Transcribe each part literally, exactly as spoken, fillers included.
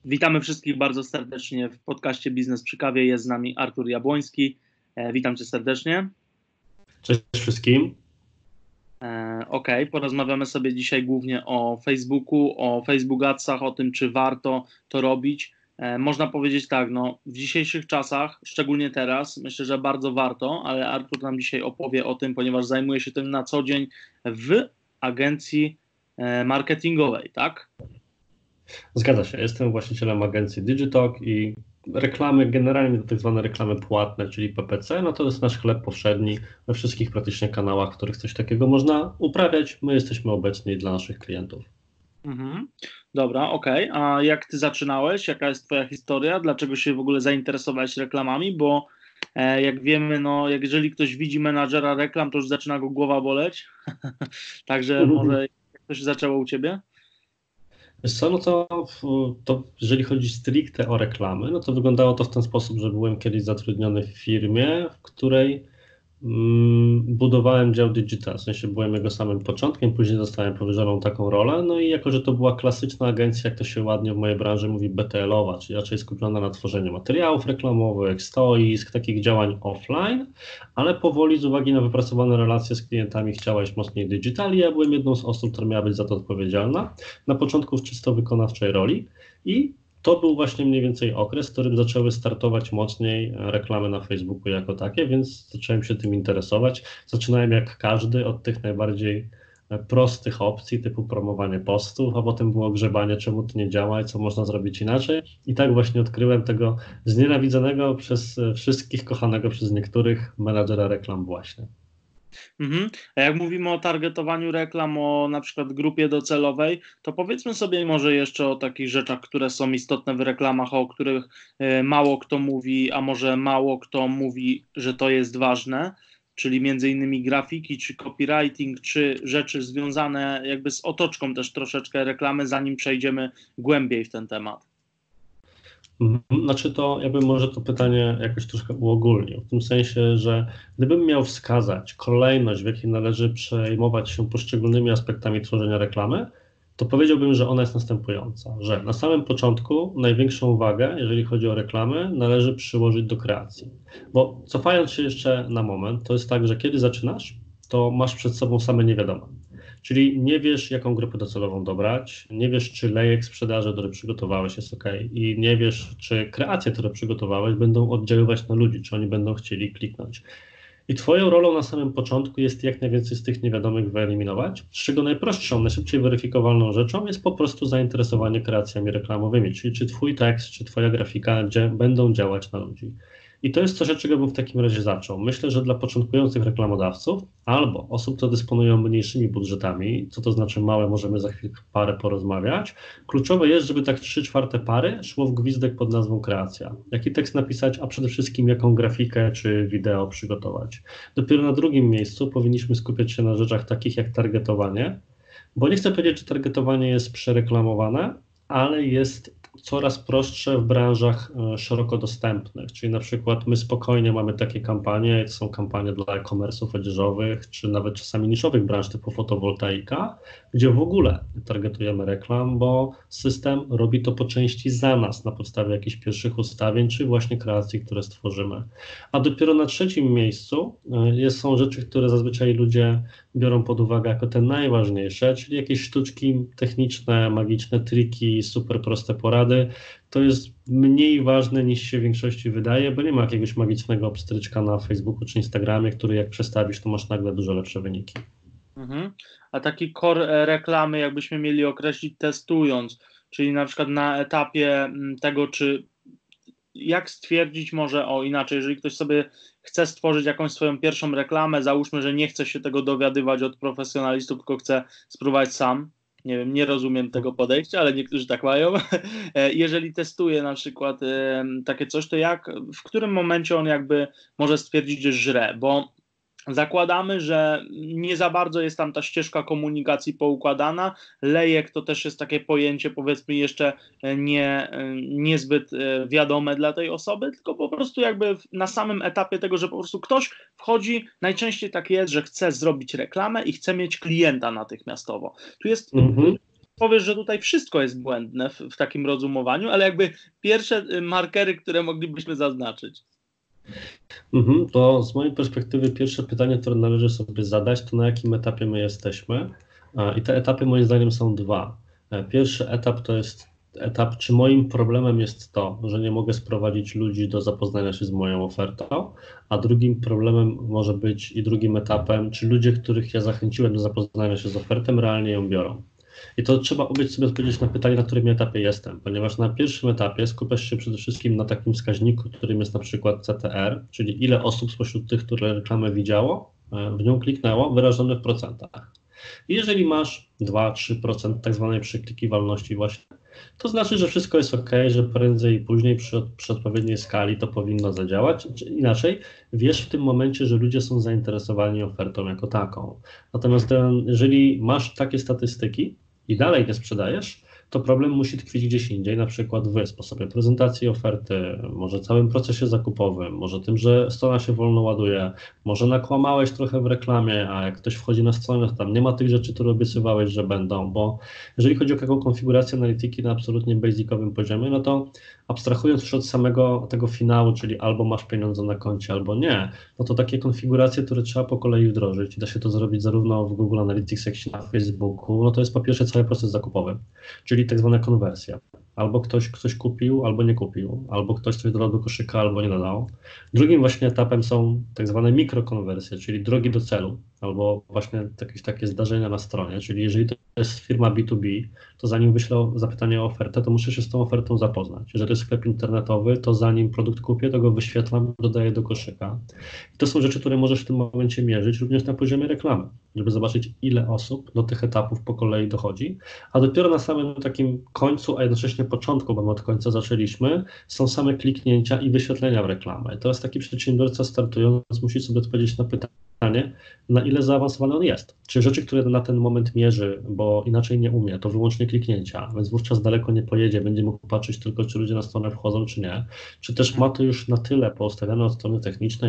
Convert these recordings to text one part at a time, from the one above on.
Witamy wszystkich bardzo serdecznie w podcaście Biznes przy kawie. Jest z nami Artur Jabłoński. E, witam Cię serdecznie. Cześć wszystkim. E, ok, porozmawiamy sobie dzisiaj głównie o Facebooku, o Facebook Adsach, o tym, czy warto to robić. E, można powiedzieć tak, no w dzisiejszych czasach, szczególnie teraz, myślę, że bardzo warto, ale Artur nam dzisiaj opowie o tym, ponieważ zajmuje się tym na co dzień w agencji e, marketingowej, tak? Zgadza się, jestem właścicielem agencji Digitalk i reklamy, generalnie to tak zwane reklamy płatne, czyli P P C, no to jest nasz chleb powszedni we wszystkich praktycznie kanałach, w których coś takiego można uprawiać. My jesteśmy obecni dla naszych klientów. Mhm. Dobra, okej. A jak ty zaczynałeś? Jaka jest twoja historia? Dlaczego się w ogóle zainteresowałeś reklamami? Bo e, jak wiemy, no jeżeli ktoś widzi menadżera reklam, to już zaczyna go głowa boleć. Także może jak to się zaczęło u ciebie? Wiesz co, no to, to jeżeli chodzi stricte o reklamy, no to wyglądało to w ten sposób, że byłem kiedyś zatrudniony w firmie, w której mm, budowałem dział digital, w sensie byłem jego samym początkiem, później dostałem powierzoną taką rolę, no i jako, że to była klasyczna agencja, jak to się ładnie w mojej branży mówi, B T L-owa, czyli raczej skupiona na tworzeniu materiałów reklamowych, stoisk, takich działań offline, ale powoli z uwagi na wypracowane relacje z klientami chciała iść mocniej digital i ja byłem jedną z osób, która miała być za to odpowiedzialna, na początku w czysto wykonawczej roli i to był właśnie mniej więcej okres, w którym zaczęły startować mocniej reklamy na Facebooku jako takie, więc zacząłem się tym interesować. Zaczynałem jak każdy od tych najbardziej prostych opcji typu promowanie postów, a potem było grzebanie, czemu to nie działa i co można zrobić inaczej. I tak właśnie odkryłem tego znienawidzonego przez wszystkich, kochanego przez niektórych menadżera reklam właśnie. Mhm. A jak mówimy o targetowaniu reklam, o na przykład grupie docelowej, to powiedzmy sobie może jeszcze o takich rzeczach, które są istotne w reklamach, o których e, mało kto mówi, a może mało kto mówi, że to jest ważne, czyli między innymi grafiki, czy copywriting, czy rzeczy związane jakby z otoczką też troszeczkę reklamy, zanim przejdziemy głębiej w ten temat. Znaczy to, ja bym może to pytanie jakoś troszkę uogólnił, w tym sensie, że gdybym miał wskazać kolejność, w jakiej należy przejmować się poszczególnymi aspektami tworzenia reklamy, to powiedziałbym, że ona jest następująca, że na samym początku największą wagę, jeżeli chodzi o reklamy, należy przyłożyć do kreacji. Bo cofając się jeszcze na moment, to jest tak, że kiedy zaczynasz, to masz przed sobą same niewiadome. Czyli nie wiesz, jaką grupę docelową dobrać, nie wiesz, czy lejek sprzedaży, który przygotowałeś, jest ok, i nie wiesz, czy kreacje, które przygotowałeś, będą oddziaływać na ludzi, czy oni będą chcieli kliknąć. I twoją rolą na samym początku jest jak najwięcej z tych niewiadomych wyeliminować, z czego najprostszą, najszybciej weryfikowalną rzeczą jest po prostu zainteresowanie kreacjami reklamowymi, czyli czy twój tekst, czy twoja grafika gdzie będą działać na ludzi. I to jest coś, od czego bym w takim razie zaczął. Myślę, że dla początkujących reklamodawców albo osób, które dysponują mniejszymi budżetami, co to znaczy małe, możemy za chwilę parę porozmawiać, kluczowe jest, żeby tak trzy czwarte pary szło w gwizdek pod nazwą kreacja. Jaki tekst napisać, a przede wszystkim jaką grafikę czy wideo przygotować. Dopiero na drugim miejscu powinniśmy skupiać się na rzeczach takich jak targetowanie, bo nie chcę powiedzieć, że targetowanie jest przereklamowane, ale jest coraz prostsze w branżach szeroko dostępnych, czyli na przykład my spokojnie mamy takie kampanie, to są kampanie dla e-commerce'ów odzieżowych, czy nawet czasami niszowych branż typu fotowoltaika, gdzie w ogóle nie targetujemy reklam, bo system robi to po części za nas na podstawie jakichś pierwszych ustawień, czy właśnie kreacji, które stworzymy. A dopiero na trzecim miejscu jest, są rzeczy, które zazwyczaj ludzie biorą pod uwagę jako te najważniejsze, czyli jakieś sztuczki techniczne, magiczne triki, super proste porady. To jest mniej ważne niż się w większości wydaje, bo nie ma jakiegoś magicznego pstryczka na Facebooku czy Instagramie, który jak przestawisz, to masz nagle dużo lepsze wyniki. Mhm. A taki core reklamy, jakbyśmy mieli określić testując, czyli na przykład na etapie tego, czy jak stwierdzić może, o inaczej, jeżeli ktoś sobie chce stworzyć jakąś swoją pierwszą reklamę, załóżmy, że nie chce się tego dowiadywać od profesjonalistów, tylko chce spróbować sam, nie wiem, nie rozumiem tego podejścia, ale niektórzy tak mają. Jeżeli testuje na przykład takie coś, to jak, w którym momencie on jakby może stwierdzić, że żre, bo zakładamy, że nie za bardzo jest tam ta ścieżka komunikacji poukładana. Lejek to też jest takie pojęcie, powiedzmy, jeszcze nie, niezbyt wiadome dla tej osoby, tylko po prostu jakby na samym etapie tego, że po prostu ktoś wchodzi, najczęściej tak jest, że chce zrobić reklamę i chce mieć klienta natychmiastowo. Tu jest Mhm. powiesz, że tutaj wszystko jest błędne w, w takim rozumowaniu, ale jakby pierwsze markery, które moglibyśmy zaznaczyć. Mhm, to z mojej perspektywy pierwsze pytanie, które należy sobie zadać, to na jakim etapie my jesteśmy. I te etapy moim zdaniem są dwa. Pierwszy etap to jest etap, czy moim problemem jest to, że nie mogę sprowadzić ludzi do zapoznania się z moją ofertą, a drugim problemem może być i drugim etapem, czy ludzie, których ja zachęciłem do zapoznania się z ofertą, realnie ją biorą. I to trzeba umieć sobie odpowiedzieć na pytanie, na którym etapie jestem, ponieważ na pierwszym etapie skupiasz się przede wszystkim na takim wskaźniku, którym jest na przykład C T R, czyli ile osób spośród tych, które reklamę widziało, w nią kliknęło, wyrażone w procentach. I jeżeli masz dwa do trzech procent tak zwanej przeklikiwalności właśnie, to znaczy, że wszystko jest ok, że prędzej i później przy, przy odpowiedniej skali to powinno zadziałać. Czy inaczej, wiesz w tym momencie, że ludzie są zainteresowani ofertą jako taką. Natomiast jeżeli masz takie statystyki i dalej nie sprzedajesz, to problem musi tkwić gdzieś indziej, na przykład w sposobie prezentacji oferty, może całym procesie zakupowym, może tym, że strona się wolno ładuje, może nakłamałeś trochę w reklamie, a jak ktoś wchodzi na stronę, to tam nie ma tych rzeczy, które obiecywałeś, że będą, bo jeżeli chodzi o taką konfigurację analityki na absolutnie basicowym poziomie, no to abstrahując już od samego tego finału, czyli albo masz pieniądze na koncie, albo nie, no to takie konfiguracje, które trzeba po kolei wdrożyć, da się to zrobić zarówno w Google Analytics, jak i na Facebooku, no to jest po pierwsze cały proces zakupowy, czyli tak zwana konwersja. Albo ktoś ktoś kupił, albo nie kupił, albo ktoś coś dodał do koszyka, albo nie dodał. Drugim właśnie etapem są tak zwane mikrokonwersje, czyli drogi do celu, albo właśnie jakieś takie zdarzenia na stronie, czyli jeżeli to jest firma B dwa B, to zanim wyślę zapytanie o ofertę, to muszę się z tą ofertą zapoznać. Jeżeli to jest sklep internetowy, to zanim produkt kupię, to go wyświetlam, dodaję do koszyka. I to są rzeczy, które możesz w tym momencie mierzyć również na poziomie reklamy, żeby zobaczyć, ile osób do tych etapów po kolei dochodzi, a dopiero na samym takim końcu, a jednocześnie początku, bo my od końca zaczęliśmy, są same kliknięcia i wyświetlenia w reklamę. I teraz taki przedsiębiorca startując musi sobie odpowiedzieć na pytanie, na ile zaawansowany on jest. Czy rzeczy, które na ten moment mierzy, bo inaczej nie umie, to wyłącznie kliknięcia, więc wówczas daleko nie pojedzie, będzie mógł patrzeć tylko, czy ludzie na stronę wchodzą, czy nie. Czy też ma to już na tyle poustawione od strony technicznej,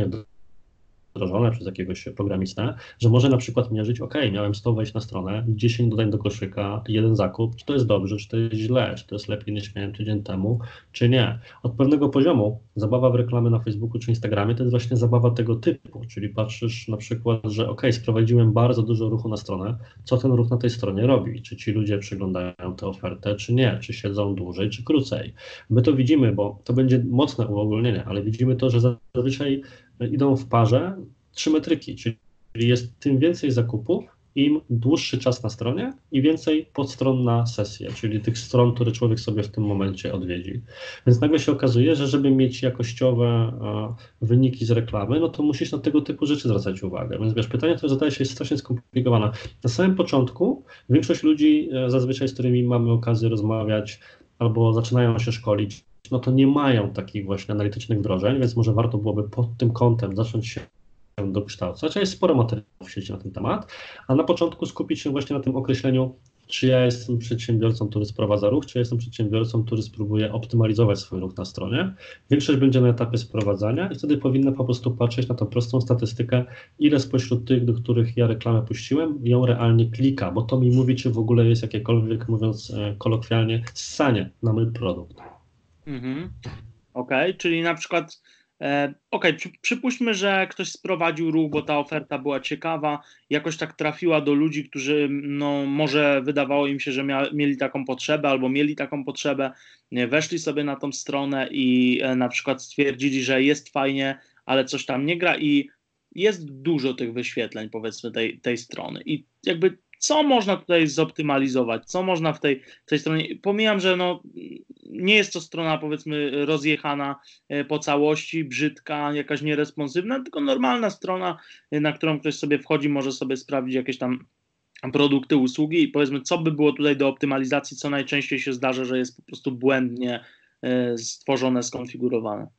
wdrożone przez jakiegoś programistę, że może na przykład mierzyć, ok, miałem sto wejść na stronę, dziesięć dodań do koszyka, jeden zakup, czy to jest dobrze, czy to jest źle, czy to jest lepiej niż miałem tydzień temu, czy nie. Od pewnego poziomu zabawa w reklamy na Facebooku czy Instagramie to jest właśnie zabawa tego typu, czyli patrzysz na przykład, że ok, sprowadziłem bardzo dużo ruchu na stronę, co ten ruch na tej stronie robi, czy ci ludzie przeglądają tę ofertę, czy nie, czy siedzą dłużej, czy krócej. My to widzimy, bo to będzie mocne uogólnienie, ale widzimy to, że zazwyczaj idą w parze trzy metryki, czyli jest tym więcej zakupów, im dłuższy czas na stronie i więcej podstron na sesję, czyli tych stron, które człowiek sobie w tym momencie odwiedzi. Więc nagle się okazuje, że żeby mieć jakościowe a, wyniki z reklamy, no to musisz na tego typu rzeczy zwracać uwagę. Więc wiesz, pytanie, które zadaje się, jest strasznie skomplikowane. Na samym początku większość ludzi, zazwyczaj z którymi mamy okazję rozmawiać albo zaczynają się szkolić, no to nie mają takich właśnie analitycznych wdrożeń, więc może warto byłoby pod tym kątem zacząć się dokształcać, a jest sporo materiałów w sieci na ten temat, a na początku skupić się właśnie na tym określeniu, czy ja jestem przedsiębiorcą, który sprowadza ruch, czy ja jestem przedsiębiorcą, który spróbuje optymalizować swój ruch na stronie. Większość będzie na etapie sprowadzania i wtedy powinna po prostu patrzeć na tą prostą statystykę, ile spośród tych, do których ja reklamę puściłem, ją realnie klika, bo to mi mówi, czy w ogóle jest jakiekolwiek, mówiąc kolokwialnie, ssanie na mój produkt. Mhm. Okej, okay, czyli na przykład e, okej, okay, przy, przypuśćmy, że ktoś sprowadził ruch, bo ta oferta była ciekawa, jakoś tak trafiła do ludzi, którzy no może wydawało im się, że mia, mieli taką potrzebę albo mieli taką potrzebę, nie, weszli sobie na tą stronę i e, na przykład stwierdzili, że jest fajnie, ale coś tam nie gra i jest dużo tych wyświetleń, powiedzmy, tej, tej strony i jakby co można tutaj zoptymalizować, co można w tej, tej stronie, pomijam, że no, nie jest to strona, powiedzmy, rozjechana po całości, brzydka, jakaś nieresponsywna, tylko normalna strona, na którą ktoś sobie wchodzi, może sobie sprawdzić jakieś tam produkty, usługi i powiedzmy, co by było tutaj do optymalizacji, co najczęściej się zdarza, że jest po prostu błędnie stworzone, skonfigurowane.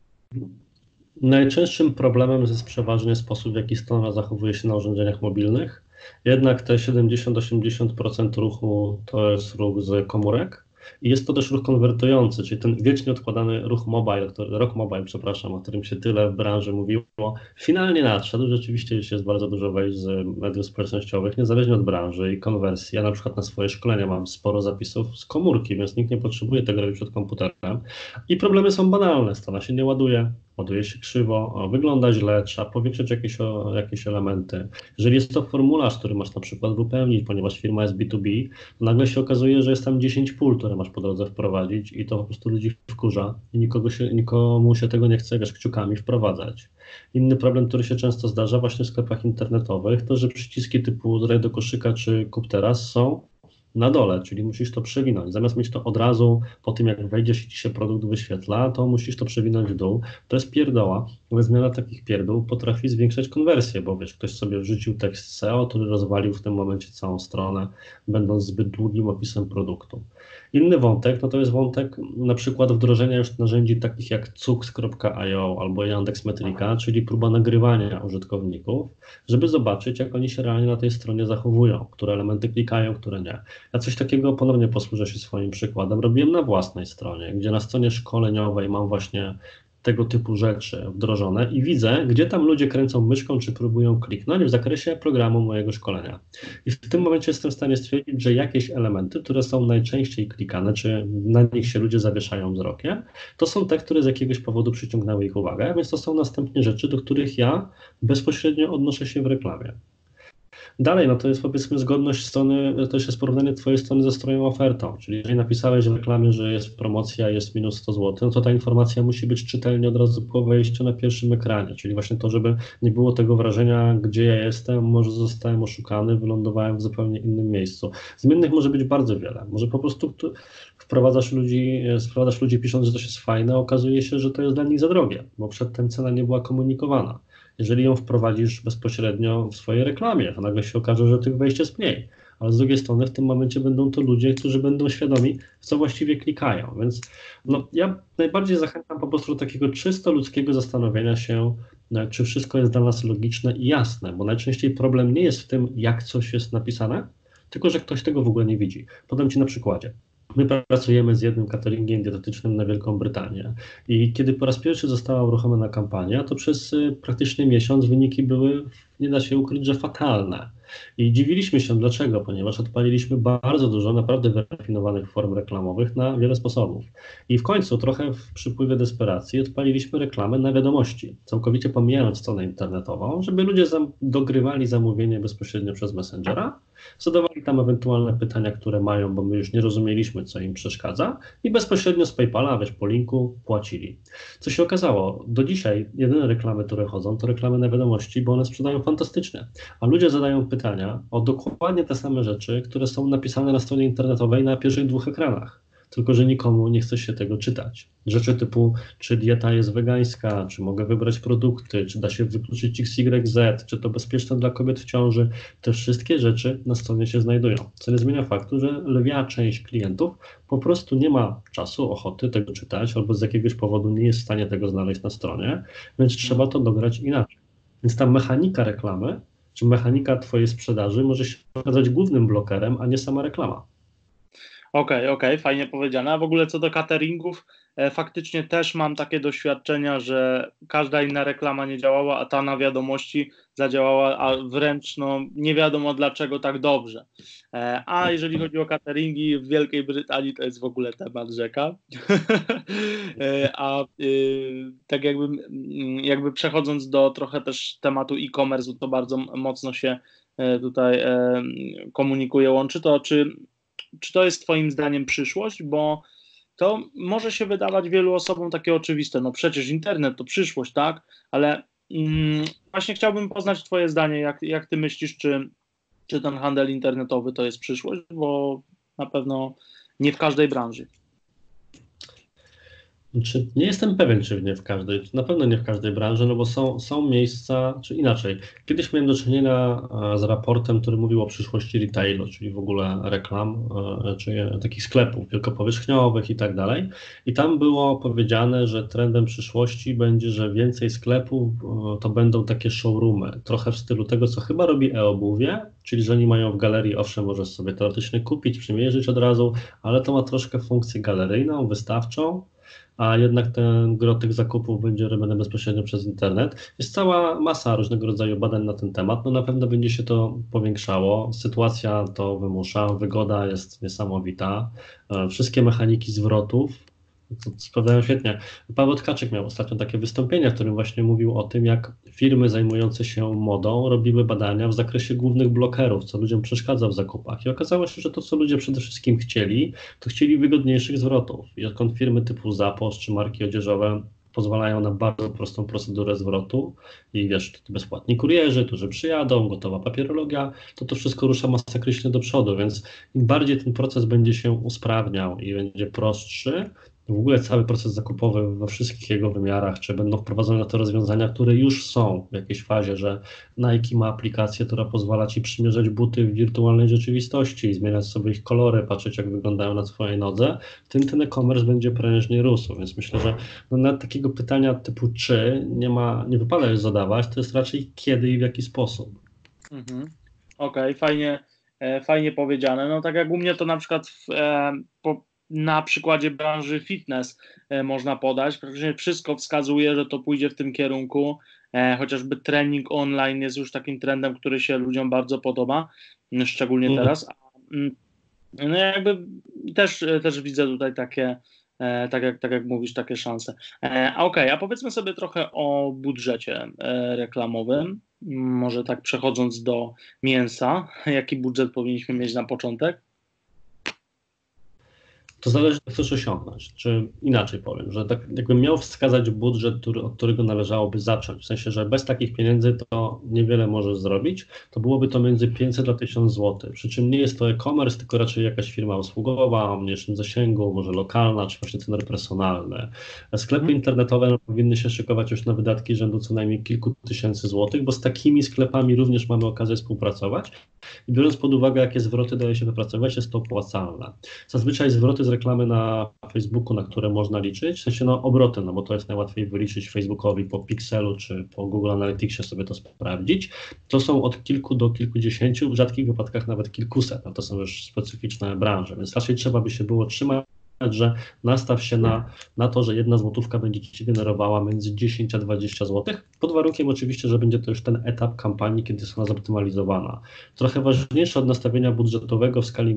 Najczęstszym problemem jest przeważnie sposób, w jaki strona zachowuje się na urządzeniach mobilnych. Jednak te siedemdziesiąt do osiemdziesięciu procent ruchu to jest ruch z komórek, I jest to też ruch konwertujący, czyli ten wiecznie odkładany ruch mobile, który, rock mobile, przepraszam, o którym się tyle w branży mówiło, finalnie nadszedł. Rzeczywiście już jest bardzo dużo wejść z mediów społecznościowych, niezależnie od branży i konwersji. Ja na przykład na swoje szkolenia mam sporo zapisów z komórki, więc nikt nie potrzebuje tego robić przed komputerem. I problemy są banalne, strona się nie ładuje, ładuje się krzywo, wygląda źle, trzeba powiększyć jakieś, jakieś elementy. Jeżeli jest to formularz, który masz na przykład wypełnić, ponieważ firma jest B dwa B, to nagle się okazuje, że jest tam dziesięć pól, które masz po drodze wprowadzić i to po prostu ludzi wkurza i nikogo się, nikomu się tego nie chce, wiesz, kciukami wprowadzać. Inny problem, który się często zdarza właśnie w sklepach internetowych, to że przyciski typu dodaj do koszyka czy kup teraz są na dole, czyli musisz to przewinąć. Zamiast mieć to od razu po tym, jak wejdziesz i ci się produkt wyświetla, to musisz to przewinąć w dół. To jest pierdoła, ale zmiana takich pierdół potrafi zwiększać konwersję, bo wiesz, ktoś sobie wrzucił tekst S E O, który rozwalił w tym momencie całą stronę, będąc zbyt długim opisem produktu. Inny wątek, no to jest wątek na przykład wdrożenia już narzędzi takich jak cux kropka i o albo Yandex Metrika, czyli próba nagrywania użytkowników, żeby zobaczyć, jak oni się realnie na tej stronie zachowują, które elementy klikają, które nie. Ja coś takiego, ponownie posłużę się swoim przykładem, robiłem na własnej stronie, gdzie na stronie szkoleniowej mam właśnie tego typu rzeczy wdrożone i widzę, gdzie tam ludzie kręcą myszką, czy próbują kliknąć w zakresie programu mojego szkolenia. I w tym momencie jestem w stanie stwierdzić, że jakieś elementy, które są najczęściej klikane, czy na nich się ludzie zawieszają wzrokiem, to są te, które z jakiegoś powodu przyciągnęły ich uwagę, więc to są następnie rzeczy, do których ja bezpośrednio odnoszę się w reklamie. Dalej, no to jest powiedzmy zgodność strony, to jest porównanie twojej strony ze stroną ofertą, czyli jeżeli napisałeś w reklamie, że jest promocja, jest minus sto złotych, no to ta informacja musi być czytelnie od razu po wejściu na pierwszym ekranie, czyli właśnie to, żeby nie było tego wrażenia, gdzie ja jestem, może zostałem oszukany, wylądowałem w zupełnie innym miejscu. Zmiennych może być bardzo wiele, może po prostu wprowadzasz ludzi, sprowadzasz ludzi pisząc, że to jest fajne, a okazuje się, że to jest dla nich za drogie, bo przedtem cena nie była komunikowana. Jeżeli ją wprowadzisz bezpośrednio w swojej reklamie, to nagle się okaże, że tych wejść jest mniej. Ale z drugiej strony w tym momencie będą to ludzie, którzy będą świadomi, w co właściwie klikają. Więc no, ja najbardziej zachęcam po prostu do takiego czysto ludzkiego zastanowienia się, czy wszystko jest dla nas logiczne i jasne, bo najczęściej problem nie jest w tym, jak coś jest napisane, tylko że ktoś tego w ogóle nie widzi. Podam Ci na przykładzie. My pracujemy z jednym cateringiem dietetycznym na Wielką Brytanię i kiedy po raz pierwszy została uruchomiona kampania, to przez praktycznie miesiąc wyniki były, nie da się ukryć, że fatalne. I dziwiliśmy się dlaczego, ponieważ odpaliliśmy bardzo dużo naprawdę wyrafinowanych form reklamowych na wiele sposobów. I w końcu trochę w przypływie desperacji odpaliliśmy reklamę na wiadomości, całkowicie pomijając stronę internetową, żeby ludzie zam- dogrywali zamówienie bezpośrednio przez Messengera, zadawali tam ewentualne pytania, które mają, bo my już nie rozumieliśmy, co im przeszkadza i bezpośrednio z PayPala, wiesz, po linku płacili. Co się okazało, do dzisiaj jedyne reklamy, które chodzą, to reklamy na wiadomości, bo one sprzedają fantastycznie, a ludzie zadają pytania o dokładnie te same rzeczy, które są napisane na stronie internetowej na pierwszych dwóch ekranach. Tylko że nikomu nie chce się tego czytać. Rzeczy typu, czy dieta jest wegańska, czy mogę wybrać produkty, czy da się wykluczyć X Y Z, czy to bezpieczne dla kobiet w ciąży, te wszystkie rzeczy na stronie się znajdują. Co nie zmienia faktu, że lwia część klientów po prostu nie ma czasu, ochoty tego czytać, albo z jakiegoś powodu nie jest w stanie tego znaleźć na stronie, więc trzeba to dograć inaczej. Więc ta mechanika reklamy, czy mechanika twojej sprzedaży może się okazać głównym blokerem, a nie sama reklama. Okej, okay, okej, okay, fajnie powiedziane. A w ogóle co do cateringów, e, faktycznie też mam takie doświadczenia, że każda inna reklama nie działała, a ta na wiadomości zadziałała, a wręcz no, nie wiadomo dlaczego tak dobrze. E, a jeżeli chodzi o cateringi w Wielkiej Brytanii, to jest w ogóle temat rzeka. e, a y, tak jakby, jakby przechodząc do trochę też tematu e-commerce, to bardzo mocno się e, tutaj e, komunikuje, łączy to, czy Czy to jest twoim zdaniem przyszłość? Bo to może się wydawać wielu osobom takie oczywiste. No przecież internet to przyszłość, tak? Ale mm, właśnie chciałbym poznać twoje zdanie, jak, jak ty myślisz, czy, czy ten handel internetowy to jest przyszłość? Bo na pewno nie w każdej branży. Czy nie jestem pewien, czy nie w każdej, na pewno nie w każdej branży, no bo są, są miejsca, czy inaczej. Kiedyś miałem do czynienia e, z raportem, który mówił o przyszłości retailu, czyli w ogóle reklam, e, czy takich sklepów wielkopowierzchniowych i tak dalej. I tam było powiedziane, że trendem przyszłości będzie, że więcej sklepów e, to będą takie showroomy, trochę w stylu tego, co chyba robi e-obuwie, czyli że oni mają w galerii, owszem, możesz sobie teoretycznie kupić, przymierzyć od razu, ale to ma troszkę funkcję galeryjną, wystawczą, a jednak ten gro tych zakupów będzie robiony bezpośrednio przez internet. Jest cała masa różnego rodzaju badań na ten temat. No na pewno będzie się to powiększało. Sytuacja to wymusza, wygoda jest niesamowita. E, Wszystkie mechaniki zwrotów to sprawdzają świetnie. Paweł Tkaczyk miał ostatnio takie wystąpienie, w którym właśnie mówił o tym, jak firmy zajmujące się modą robiły badania w zakresie głównych blokerów, co ludziom przeszkadza w zakupach. I okazało się, że to, co ludzie przede wszystkim chcieli, to chcieli wygodniejszych zwrotów. I odkąd firmy typu Zappos czy marki odzieżowe pozwalają na bardzo prostą procedurę zwrotu i wiesz, bezpłatni kurierzy, którzy przyjadą, gotowa papierologia, to to wszystko rusza masakrycznie do przodu, więc im bardziej ten proces będzie się usprawniał i będzie prostszy, w ogóle cały proces zakupowy we wszystkich jego wymiarach, czy będą wprowadzone na to rozwiązania, które już są w jakiejś fazie, że Nike ma aplikację, która pozwala ci przymierzać buty w wirtualnej rzeczywistości i zmieniać sobie ich kolory, patrzeć jak wyglądają na twojej nodze, tym ten e-commerce będzie prężnie rósł, więc myślę, że no, na takiego pytania typu czy nie ma, nie wypada już zadawać, to jest raczej kiedy i w jaki sposób. Mhm. Okej, fajnie, e, fajnie powiedziane. No tak jak u mnie to na przykład w, e, po, na przykładzie branży fitness e, można podać. Praktycznie wszystko wskazuje, że to pójdzie w tym kierunku. E, chociażby trening online jest już takim trendem, który się ludziom bardzo podoba, m, szczególnie Mm. teraz. A, mm, No jakby też, też widzę tutaj takie, e, tak jak, tak jak mówisz, takie szanse. E, a okej, a powiedzmy sobie trochę o budżecie e, reklamowym. Może tak przechodząc do mięsa, jaki budżet powinniśmy mieć na początek? To zależy, co chcesz osiągnąć. Czy inaczej powiem, że tak jakbym miał wskazać budżet, który, od którego należałoby zacząć, w sensie, że bez takich pieniędzy to niewiele możesz zrobić, to byłoby to między pięćset a tysiąc złotych. Przy czym nie jest to e-commerce, tylko raczej jakaś firma usługowa o mniejszym zasięgu, może lokalna, czy właśnie ceny personalne. Sklepy Mhm. internetowe no, powinny się szykować już na wydatki rzędu co najmniej kilku tysięcy złotych, bo z takimi sklepami również mamy okazję współpracować. I biorąc pod uwagę, jakie zwroty daje się wypracować, jest to opłacalne. Zazwyczaj zwroty z reklamy na Facebooku, na które można liczyć, w sensie no obroty, no bo to jest najłatwiej wyliczyć Facebookowi po Pixelu czy po Google Analyticsie sobie to sprawdzić, to są od kilku do kilkudziesięciu, w rzadkich wypadkach nawet kilkuset, no to są już specyficzne branże, więc raczej trzeba by się było trzymać, że nastaw się na, na to, że jedna złotówka będzie ci generowała między dziesięć a dwadzieścia złotych, pod warunkiem oczywiście, że będzie to już ten etap kampanii, kiedy jest ona zoptymalizowana. Trochę ważniejsze od nastawienia budżetowego w skali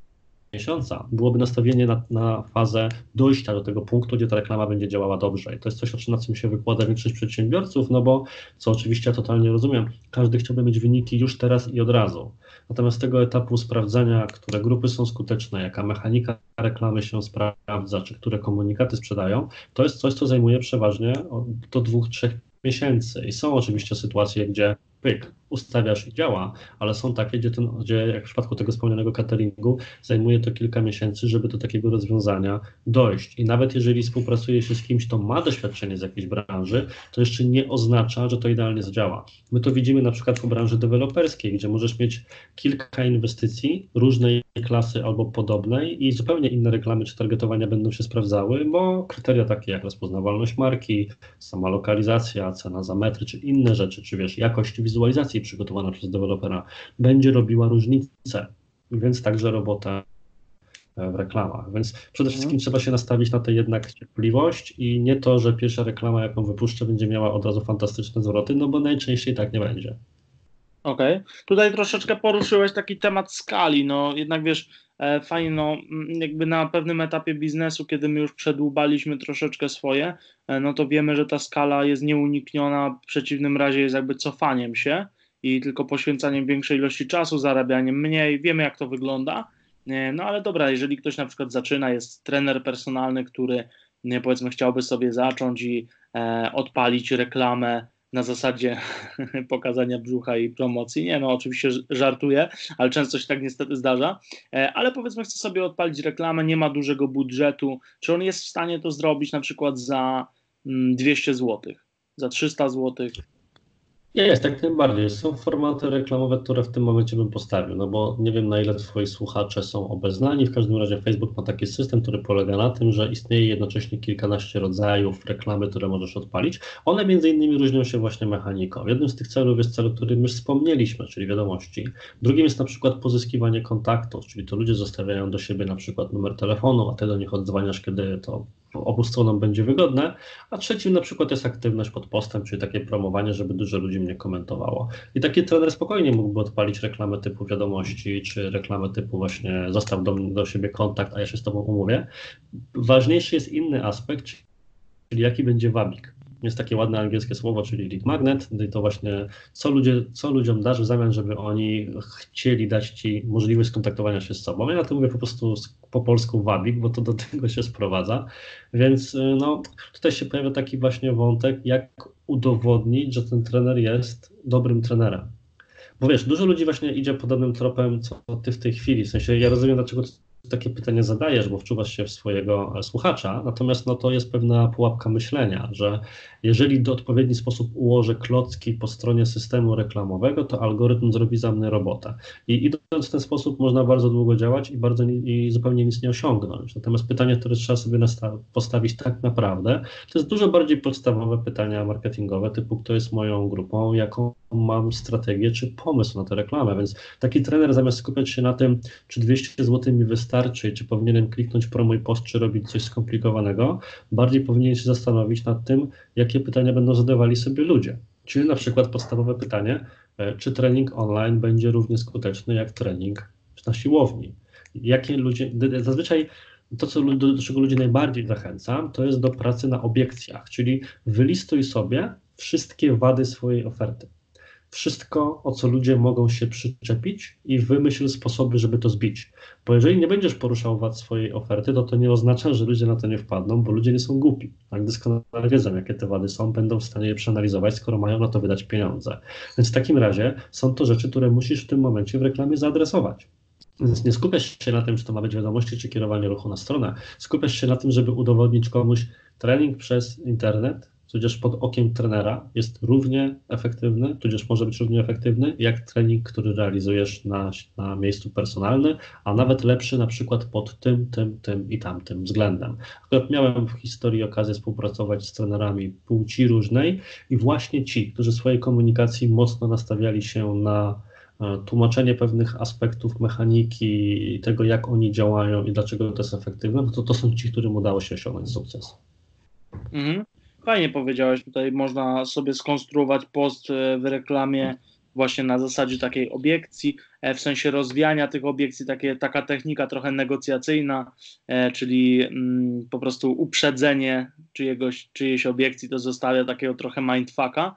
miesiąca byłoby nastawienie na, na fazę dojścia do tego punktu, gdzie ta reklama będzie działała dobrze. I to jest coś, na czym się wykłada większość przedsiębiorców, no bo, co oczywiście ja totalnie rozumiem, każdy chciałby mieć wyniki już teraz i od razu. Natomiast tego etapu sprawdzania, które grupy są skuteczne, jaka mechanika reklamy się sprawdza, czy które komunikaty sprzedają, to jest coś, co zajmuje przeważnie do dwóch, trzech miesięcy. I są oczywiście sytuacje, gdzie pyk, ustawiasz i działa, ale są takie, gdzie, ten, gdzie jak w przypadku tego wspomnianego cateringu, zajmuje to kilka miesięcy, żeby do takiego rozwiązania dojść. I nawet jeżeli współpracuje się z kimś, kto ma doświadczenie z jakiejś branży, to jeszcze nie oznacza, że to idealnie zadziała. My to widzimy na przykład w branży deweloperskiej, gdzie możesz mieć kilka inwestycji różnej klasy albo podobnej i zupełnie inne reklamy czy targetowania będą się sprawdzały, bo kryteria takie jak rozpoznawalność marki, sama lokalizacja, cena za metry, czy inne rzeczy, czy wiesz, jakość wizualizacji przygotowana przez dewelopera będzie robiła różnicę, więc także robota w reklamach. Więc przede wszystkim Mhm. trzeba się nastawić na tę jednak cierpliwość i nie to, że pierwsza reklama, jaką wypuszczę, będzie miała od razu fantastyczne zwroty, no bo najczęściej tak nie będzie. Okej. Tutaj troszeczkę poruszyłeś taki temat skali, no jednak wiesz, e, fajnie, no mm, jakby na pewnym etapie biznesu, kiedy my już przedłubaliśmy troszeczkę swoje, e, no to wiemy, że ta skala jest nieunikniona, w przeciwnym razie jest jakby cofaniem się i tylko poświęcaniem większej ilości czasu, zarabianiem mniej, wiemy jak to wygląda, e, no ale dobra, jeżeli ktoś na przykład zaczyna, jest trener personalny, który nie, powiedzmy chciałby sobie zacząć i e, odpalić reklamę na zasadzie pokazania brzucha i promocji. Nie, no oczywiście żartuję, ale często się tak niestety zdarza. Ale powiedzmy, chce sobie odpalić reklamę, nie ma dużego budżetu. Czy on jest w stanie to zrobić na przykład za dwieście złotych, za trzysta złotych? Jest, jak najbardziej. Są formaty reklamowe, które w tym momencie bym postawił, no bo nie wiem, na ile twoi słuchacze są obeznani. W każdym razie Facebook ma taki system, który polega na tym, że istnieje jednocześnie kilkanaście rodzajów reklamy, które możesz odpalić. One między innymi różnią się właśnie mechaniką. Jednym z tych celów jest cel, o którym już wspomnieliśmy, czyli wiadomości. Drugim jest na przykład pozyskiwanie kontaktów, czyli to ludzie zostawiają do siebie na przykład numer telefonu, a ty do nich odzwaniasz, kiedy to obu stronom będzie wygodne, a trzecim na przykład jest aktywność pod postem, czyli takie promowanie, żeby dużo ludzi mnie komentowało. I taki trener spokojnie mógłby odpalić reklamę typu wiadomości, czy reklamę typu właśnie zostaw do, do siebie kontakt, a ja się z tobą umówię. Ważniejszy jest inny aspekt, czyli jaki będzie wabik. Jest takie ładne angielskie słowo, czyli lead magnet, i to właśnie co, ludzie, co ludziom dasz w zamian, żeby oni chcieli dać ci możliwość skontaktowania się z sobą. Ja na to mówię po prostu po polsku wabik, bo to do tego się sprowadza. Więc no, tutaj się pojawia taki właśnie wątek, jak udowodnić, że ten trener jest dobrym trenerem. Bo wiesz, dużo ludzi właśnie idzie podobnym tropem, co ty w tej chwili. W sensie ja rozumiem, dlaczego takie pytanie zadajesz, bo wczuwasz się w swojego słuchacza, natomiast no, to jest pewna pułapka myślenia, że jeżeli w odpowiedni sposób ułożę klocki po stronie systemu reklamowego, to algorytm zrobi za mnie robotę. I idąc w ten sposób można bardzo długo działać i, bardzo, i zupełnie nic nie osiągnąć. Natomiast pytanie, które trzeba sobie postawić tak naprawdę, to jest dużo bardziej podstawowe pytania marketingowe, typu kto jest moją grupą, jaką mam strategię czy pomysł na tę reklamę, więc taki trener zamiast skupiać się na tym, czy dwieście złotych mi wystarczy i czy powinienem kliknąć promuj post, czy robić coś skomplikowanego, bardziej powinien się zastanowić nad tym, jakie pytania będą zadawali sobie ludzie. Czyli na przykład podstawowe pytanie, czy trening online będzie równie skuteczny jak trening na siłowni. Jakie ludzie, zazwyczaj to, co, do, do czego ludzi najbardziej zachęcam, to jest do pracy na obiekcjach, czyli wylistuj sobie wszystkie wady swojej oferty. Wszystko, o co ludzie mogą się przyczepić i wymyśl sposoby, żeby to zbić. Bo jeżeli nie będziesz poruszał wad swojej oferty, to to nie oznacza, że ludzie na to nie wpadną, bo ludzie nie są głupi. Ale doskonale wiedzą, jakie te wady są, będą w stanie je przeanalizować, skoro mają na to wydać pieniądze. Więc w takim razie są to rzeczy, które musisz w tym momencie w reklamie zaadresować. Więc nie skupiasz się na tym, czy to ma być wiadomości, czy kierowanie ruchu na stronę. Skupiasz się na tym, żeby udowodnić komuś trening przez internet, tudzież pod okiem trenera jest równie efektywny, tudzież może być równie efektywny, jak trening, który realizujesz na, na miejscu personalnym, a nawet lepszy na przykład pod tym, tym, tym i tamtym względem. Akurat miałem w historii okazję współpracować z trenerami płci różnej i właśnie ci, którzy w swojej komunikacji mocno nastawiali się na tłumaczenie pewnych aspektów mechaniki i tego, jak oni działają i dlaczego to jest efektywne, to to są ci, którym udało się osiągnąć sukces. Mhm. Fajnie powiedziałeś, tutaj można sobie skonstruować post w reklamie właśnie na zasadzie takiej obiekcji, w sensie rozwiania tych obiekcji, takie, taka technika trochę negocjacyjna, czyli po prostu uprzedzenie czyjegoś, czyjejś obiekcji, to zostawia takiego trochę mindfucka.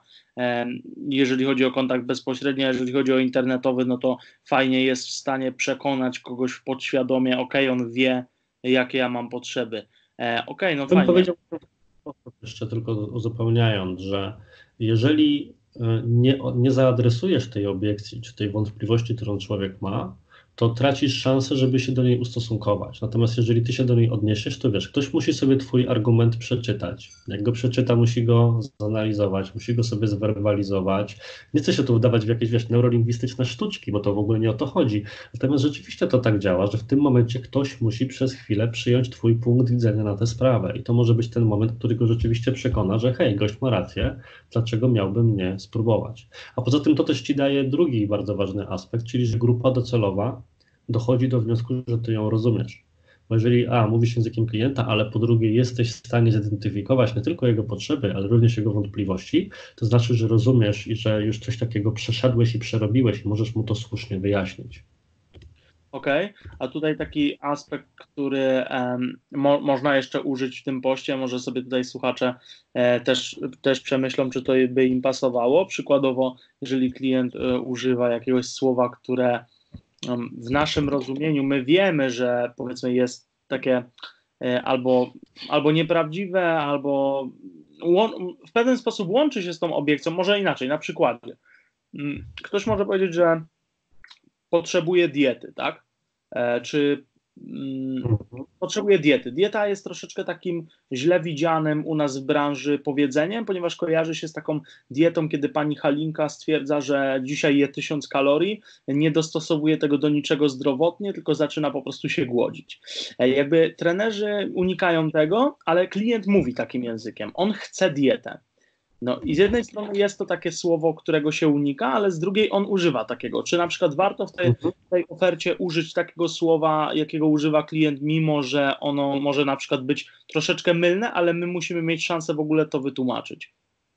Jeżeli chodzi o kontakt bezpośredni, a jeżeli chodzi o internetowy, no to fajnie jest w stanie przekonać kogoś podświadomie, ok, on wie, jakie ja mam potrzeby. Ok, no Bym fajnie. powiedział, jeszcze tylko uzupełniając, że jeżeli nie, nie zaadresujesz tej obiekcji, czy tej wątpliwości, którą człowiek ma, to tracisz szansę, żeby się do niej ustosunkować. Natomiast jeżeli ty się do niej odniesiesz, to wiesz, ktoś musi sobie twój argument przeczytać. Jak go przeczyta, musi go zanalizować, musi go sobie zwerbalizować. Nie chcę się tu wdawać w jakieś, wiesz, neurolingwistyczne sztuczki, bo to w ogóle nie o to chodzi. Natomiast rzeczywiście to tak działa, że w tym momencie ktoś musi przez chwilę przyjąć twój punkt widzenia na tę sprawę. I to może być ten moment, który go rzeczywiście przekona, że hej, gość ma rację, dlaczego miałbym nie spróbować. A poza tym to też ci daje drugi bardzo ważny aspekt, czyli że grupa docelowa dochodzi do wniosku, że ty ją rozumiesz. Bo jeżeli a, mówisz językiem klienta, ale po drugie jesteś w stanie zidentyfikować nie tylko jego potrzeby, ale również jego wątpliwości, to znaczy, że rozumiesz i że już coś takiego przeszedłeś i przerobiłeś i możesz mu to słusznie wyjaśnić. Okej, okay. A tutaj taki aspekt, który um, mo, można jeszcze użyć w tym poście, może sobie tutaj słuchacze e, też, też przemyślą, czy to by im pasowało. Przykładowo, jeżeli klient e, używa jakiegoś słowa, które w naszym rozumieniu my wiemy, że powiedzmy jest takie albo, albo nieprawdziwe, albo w pewien sposób łączy się z tą obiekcją, może inaczej, na przykładzie. Ktoś może powiedzieć, że potrzebuje diety, tak? E, czy mm, potrzebuje diety. Dieta jest troszeczkę takim źle widzianym u nas w branży powiedzeniem, ponieważ kojarzy się z taką dietą, kiedy pani Halinka stwierdza, że dzisiaj je tysiąc kalorii, nie dostosowuje tego do niczego zdrowotnie, tylko zaczyna po prostu się głodzić. E, jakby trenerzy unikają tego, ale klient mówi takim językiem. On chce dietę. No i z jednej strony jest to takie słowo, którego się unika, ale z drugiej on używa takiego. Czy na przykład warto w tej, w tej ofercie użyć takiego słowa, jakiego używa klient, mimo że ono może na przykład być troszeczkę mylne, ale my musimy mieć szansę w ogóle to wytłumaczyć?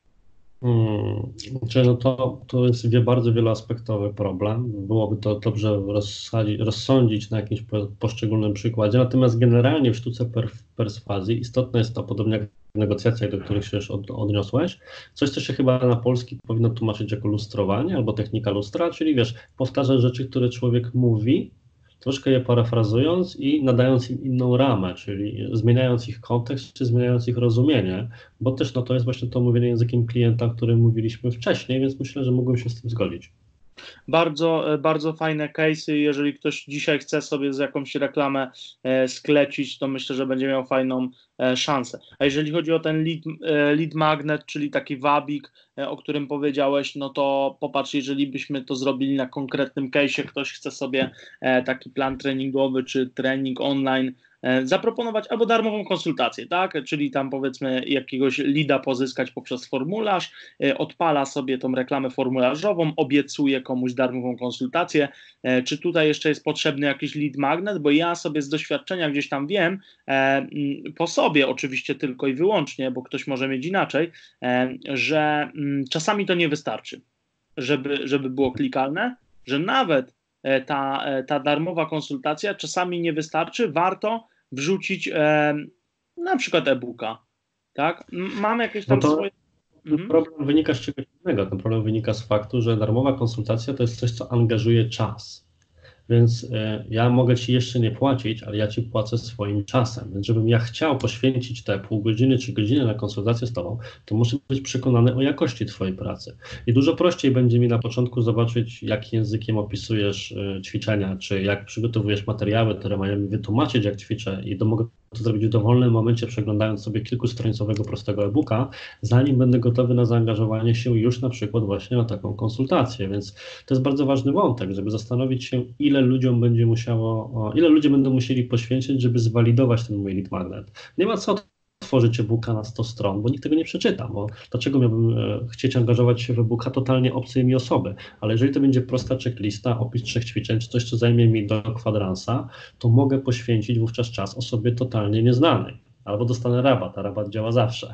Hmm. Czyli no to, to jest wie- bardzo wieloaspektowy problem. Byłoby to dobrze rozsadzić, rozsądzić na jakimś po, poszczególnym przykładzie. Natomiast generalnie w sztuce per, perswazji istotne jest to, podobnie jak w negocjacjach, do których się już od, odniosłeś, coś, co się chyba na polski powinno tłumaczyć jako lustrowanie albo technika lustra, czyli wiesz, powtarzać rzeczy, które człowiek mówi, troszkę je parafrazując i nadając im inną ramę, czyli zmieniając ich kontekst, czy zmieniając ich rozumienie, bo też no, to jest właśnie to mówienie językiem klienta, o którym mówiliśmy wcześniej, więc myślę, że mógłbym się z tym zgodzić. Bardzo, bardzo fajne case'y. Jeżeli ktoś dzisiaj chce sobie z jakąś reklamę e, sklecić, to myślę, że będzie miał fajną e, szansę. A jeżeli chodzi o ten lead, e, lead magnet, czyli taki wabik, e, o którym powiedziałeś, no to popatrz, jeżeli byśmy to zrobili na konkretnym case'ie, ktoś chce sobie e, taki plan treningowy czy trening online e, zaproponować albo darmową konsultację, tak? Czyli tam powiedzmy jakiegoś leada pozyskać poprzez formularz, e, odpala sobie tą reklamę formularzową, obiecuje komuś darmową konsultację. E, czy tutaj jeszcze jest potrzebny jakiś lead magnet? Bo ja sobie z doświadczenia gdzieś tam wiem, e, m, po sobie oczywiście tylko i wyłącznie, bo ktoś może mieć inaczej, e, że m, czasami to nie wystarczy, żeby, żeby było klikalne, że nawet e, ta, e, ta darmowa konsultacja czasami nie wystarczy, warto wrzucić e, na przykład e-booka, tak? M- Mam jakieś No tam to swoje... ten Mhm. problem wynika z czegoś innego. Ten problem wynika z faktu, że darmowa konsultacja to jest coś, co angażuje czas. Więc y, ja mogę Ci jeszcze nie płacić, ale ja Ci płacę swoim czasem. Więc żebym ja chciał poświęcić te pół godziny czy godzinę na konsultację z Tobą, to muszę być przekonany o jakości Twojej pracy. I dużo prościej będzie mi na początku zobaczyć, jakim językiem opisujesz y, ćwiczenia, czy jak przygotowujesz materiały, które mają mi wytłumaczyć, jak ćwiczę i to mogę to zrobić w dowolnym momencie, przeglądając sobie kilkustronicowego prostego e-booka, zanim będę gotowy na zaangażowanie się już na przykład właśnie na taką konsultację. Więc to jest bardzo ważny wątek, żeby zastanowić się, ile ludziom będzie musiało, o, ile ludzie będą musieli poświęcić, żeby zwalidować ten mój lead magnet. Nie ma co tworzyć e-booka na sto stron, bo nikt tego nie przeczyta, bo dlaczego miałbym e, chcieć angażować się w e-booka totalnie obcej mi osoby, ale jeżeli to będzie prosta checklista, opis trzech ćwiczeń, czy coś, co zajmie mi do kwadransa, to mogę poświęcić wówczas czas osobie totalnie nieznanej, albo dostanę rabat, a rabat działa zawsze.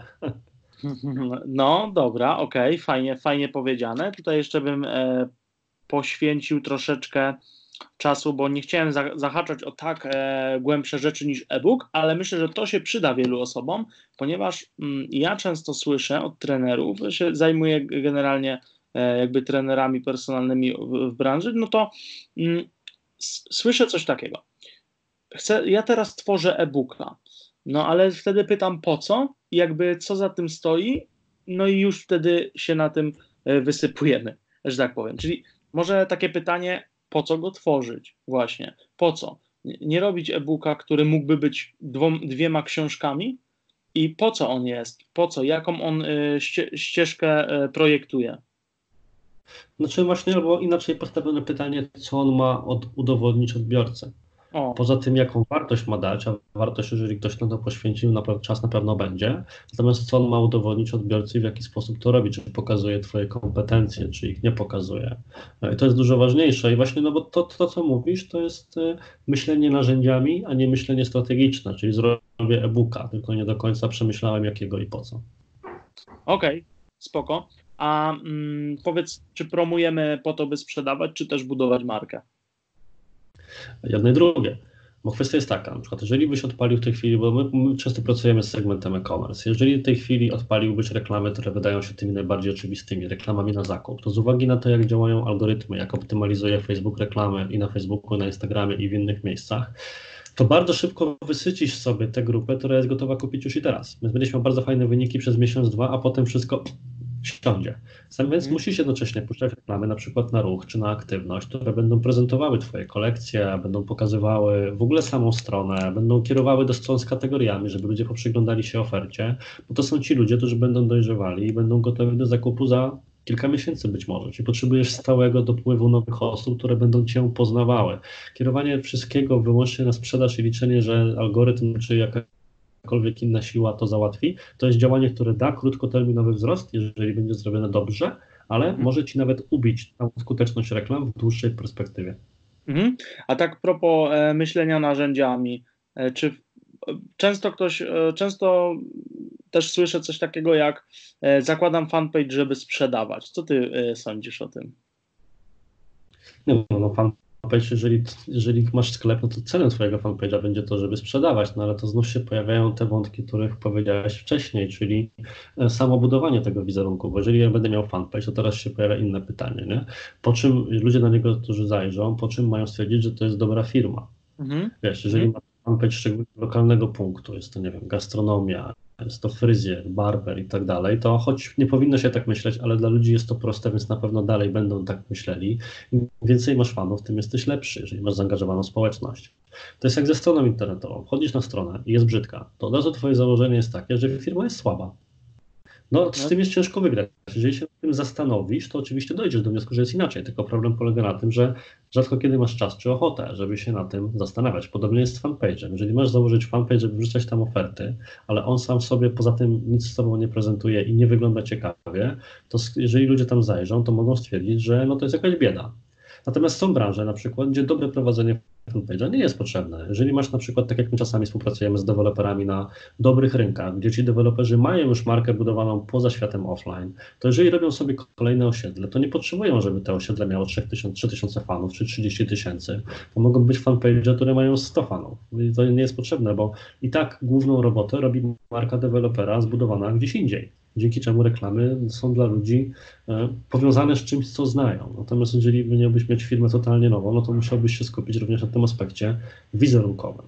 No dobra, okej, okay, fajnie, fajnie powiedziane. Tutaj jeszcze bym e, poświęcił troszeczkę czasu, bo nie chciałem za, zahaczać o tak e, głębsze rzeczy niż e-book, ale myślę, że to się przyda wielu osobom, ponieważ mm, ja często słyszę od trenerów, ja się zajmuję generalnie e, jakby trenerami personalnymi w, w branży, no to mm, s- słyszę coś takiego. Chcę, ja teraz tworzę e-booka, no ale wtedy pytam po co i jakby co za tym stoi, no i już wtedy się na tym e, wysypujemy, że tak powiem. Czyli może takie pytanie, po co go tworzyć? Właśnie, po co? Nie nie robić e-booka, który mógłby być dwom, dwiema książkami i po co on jest? Po co? Jaką on y, ście, ścieżkę y, projektuje? Znaczy właśnie, albo inaczej postawione pytanie, co on ma od, udowodnić odbiorcy. O, Poza tym, jaką wartość ma dać, a wartość, jeżeli ktoś na to poświęcił, na pewno, czas na pewno będzie. Natomiast co on ma udowodnić odbiorcy i w jaki sposób to robi, czy pokazuje Twoje kompetencje, czy ich nie pokazuje. I to jest dużo ważniejsze. I właśnie, no bo to, to co mówisz, to jest myślenie narzędziami, a nie myślenie strategiczne, czyli zrobię e-booka, tylko nie do końca przemyślałem jakiego i po co. okej, okay, spoko. A mm, powiedz, czy promujemy po to, by sprzedawać, czy też budować markę? Jedno i drugie. Bo kwestia jest taka, na przykład jeżeli byś odpalił w tej chwili, bo my, my często pracujemy z segmentem e-commerce, jeżeli w tej chwili odpaliłbyś reklamy, które wydają się tymi najbardziej oczywistymi, reklamami na zakup, to z uwagi na to, jak działają algorytmy, jak optymalizuje Facebook reklamy i na Facebooku, na Instagramie i w innych miejscach, to bardzo szybko wysycisz sobie tę grupę, która jest gotowa kupić już i teraz. Więc będziesz miał bardzo fajne wyniki przez miesiąc, dwa, a potem wszystko ściągnie. Sam więc mm. musisz jednocześnie puszczać reklamy na przykład na ruch czy na aktywność, które będą prezentowały Twoje kolekcje, będą pokazywały w ogóle samą stronę, będą kierowały do stron z kategoriami, żeby ludzie poprzyglądali się ofercie, bo to są ci ludzie, którzy będą dojrzewali i będą gotowi do zakupu za kilka miesięcy być może. Czyli potrzebujesz stałego dopływu nowych osób, które będą Cię poznawały. Kierowanie wszystkiego wyłącznie na sprzedaż i liczenie, że algorytm czy jakakolwiek inna siła to załatwi, to jest działanie, które da krótkoterminowy wzrost, jeżeli będzie zrobione dobrze, ale mhm. może Ci nawet ubić tą skuteczność reklam w dłuższej perspektywie. Mhm. A tak propos e, myślenia narzędziami, e, czy często ktoś, e, często też słyszę coś takiego jak e, zakładam fanpage, żeby sprzedawać. Co Ty e, sądzisz o tym? No, no fanpage, jeżeli, jeżeli masz sklep, no to celem Twojego fanpage'a będzie to, żeby sprzedawać, no ale to znów się pojawiają te wątki, o których powiedziałeś wcześniej, czyli samo budowanie tego wizerunku, bo jeżeli ja będę miał fanpage, to teraz się pojawia inne pytanie, nie? Po czym ludzie na niego, którzy zajrzą, po czym mają stwierdzić, że to jest dobra firma. Mhm. Wiesz, jeżeli mhm. ma fanpage szczególnie lokalnego punktu, jest to, nie wiem, gastronomia, jest to fryzjer, barber i tak dalej, to choć nie powinno się tak myśleć, ale dla ludzi jest to proste, więc na pewno dalej będą tak myśleli. Im więcej masz fanów, tym jesteś lepszy, jeżeli masz zaangażowaną społeczność. To jest jak ze stroną internetową. Wchodzisz na stronę i jest brzydka, to od razu Twoje założenie jest takie, że firma jest słaba. No, z tym jest ciężko wygrać. Jeżeli się nad tym zastanowisz, to oczywiście dojdziesz do wniosku, że jest inaczej. Tylko problem polega na tym, że rzadko kiedy masz czas czy ochotę, żeby się na tym zastanawiać. Podobnie jest z fanpage'em. Jeżeli masz założyć fanpage, żeby wrzucać tam oferty, ale on sam w sobie poza tym nic z sobą nie prezentuje i nie wygląda ciekawie, to jeżeli ludzie tam zajrzą, to mogą stwierdzić, że no to jest jakaś bieda. Natomiast są branże na przykład, gdzie dobre prowadzenie fanpage'a nie jest potrzebne. Jeżeli masz na przykład, tak jak my czasami współpracujemy z deweloperami na dobrych rynkach, gdzie ci deweloperzy mają już markę budowaną poza światem offline, to jeżeli robią sobie kolejne osiedle, to nie potrzebują, żeby te osiedle miało trzy tysiące fanów czy trzydzieści tysięcy. To mogą być fanpage'e, które mają sto fanów. I to nie jest potrzebne, bo i tak główną robotę robi marka dewelopera zbudowana gdzieś indziej. Dzięki czemu reklamy są dla ludzi e, powiązane z czymś, co znają. Natomiast jeżeli miałbyś mieć firmę totalnie nową, no to musiałbyś się skupić również na tym aspekcie wizerunkowym.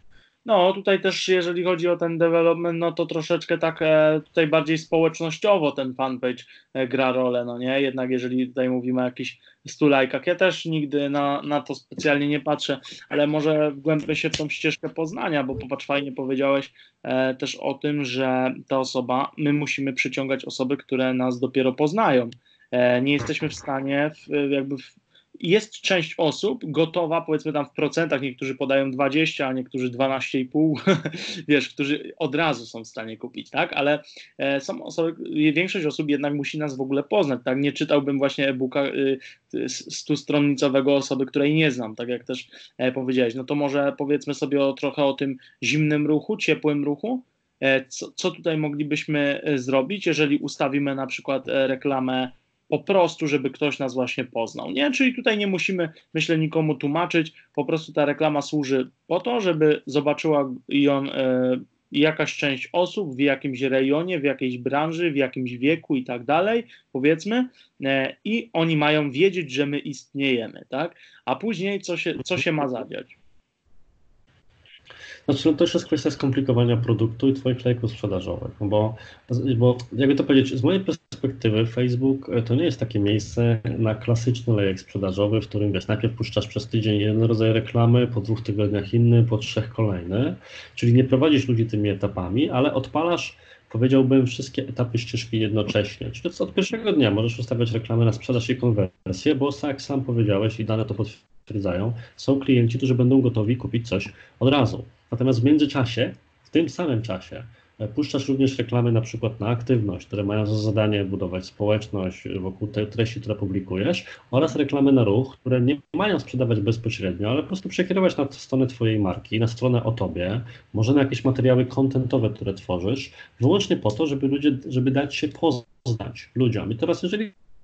No tutaj też jeżeli chodzi o ten development, no to troszeczkę tak e, tutaj bardziej społecznościowo ten fanpage e, gra rolę, no nie? Jednak jeżeli tutaj mówimy o jakichś stu lajkach, ja też nigdy na, na to specjalnie nie patrzę, ale może wgłębmy się w tą ścieżkę poznania, bo popatrz, fajnie powiedziałeś e, też o tym, że ta osoba, my musimy przyciągać osoby, które nas dopiero poznają. E, nie jesteśmy w stanie w, jakby w, jest część osób gotowa, powiedzmy tam w procentach, niektórzy podają dwadzieścia, a niektórzy dwanaście i pół, wiesz, którzy od razu są w stanie kupić, tak, ale e, są osoby, większość osób jednak musi nas w ogóle poznać, tak, nie czytałbym właśnie e-booka y, stustronnicowego osoby, której nie znam, tak jak też e, powiedziałeś, no to może powiedzmy sobie o, trochę o tym zimnym ruchu, ciepłym ruchu, e, co, co tutaj moglibyśmy zrobić, jeżeli ustawimy na przykład e, reklamę po prostu, żeby ktoś nas właśnie poznał, nie? Czyli tutaj nie musimy, myślę, nikomu tłumaczyć, po prostu ta reklama służy po to, żeby zobaczyła ją e, jakaś część osób w jakimś rejonie, w jakiejś branży, w jakimś wieku i tak dalej, powiedzmy, e, i oni mają wiedzieć, że my istniejemy, tak? A później co się, co się ma zadziać? Znaczy, no to już jest kwestia skomplikowania produktu i Twoich lejków sprzedażowych, bo, bo jakby to powiedzieć, z mojej perspektywy Facebook to nie jest takie miejsce na klasyczny lejek sprzedażowy, w którym wiesz, najpierw puszczasz przez tydzień jeden rodzaj reklamy, po dwóch tygodniach inny, po trzech kolejny, czyli nie prowadzisz ludzi tymi etapami, ale odpalasz, powiedziałbym, wszystkie etapy ścieżki jednocześnie. Czyli od pierwszego dnia możesz ustawiać reklamy na sprzedaż i konwersję, bo jak sam powiedziałeś i dane to potwierdzają, są klienci, którzy będą gotowi kupić coś od razu. Natomiast w międzyczasie, w tym samym czasie, puszczasz również reklamy na przykład na aktywność, które mają za zadanie budować społeczność wokół tej treści, które publikujesz, oraz reklamy na ruch, które nie mają sprzedawać bezpośrednio, ale po prostu przekierować na stronę Twojej marki, na stronę o Tobie, może na jakieś materiały kontentowe, które tworzysz, wyłącznie po to, żeby ludzie, żeby dać się poznać ludziom. I teraz jeżeli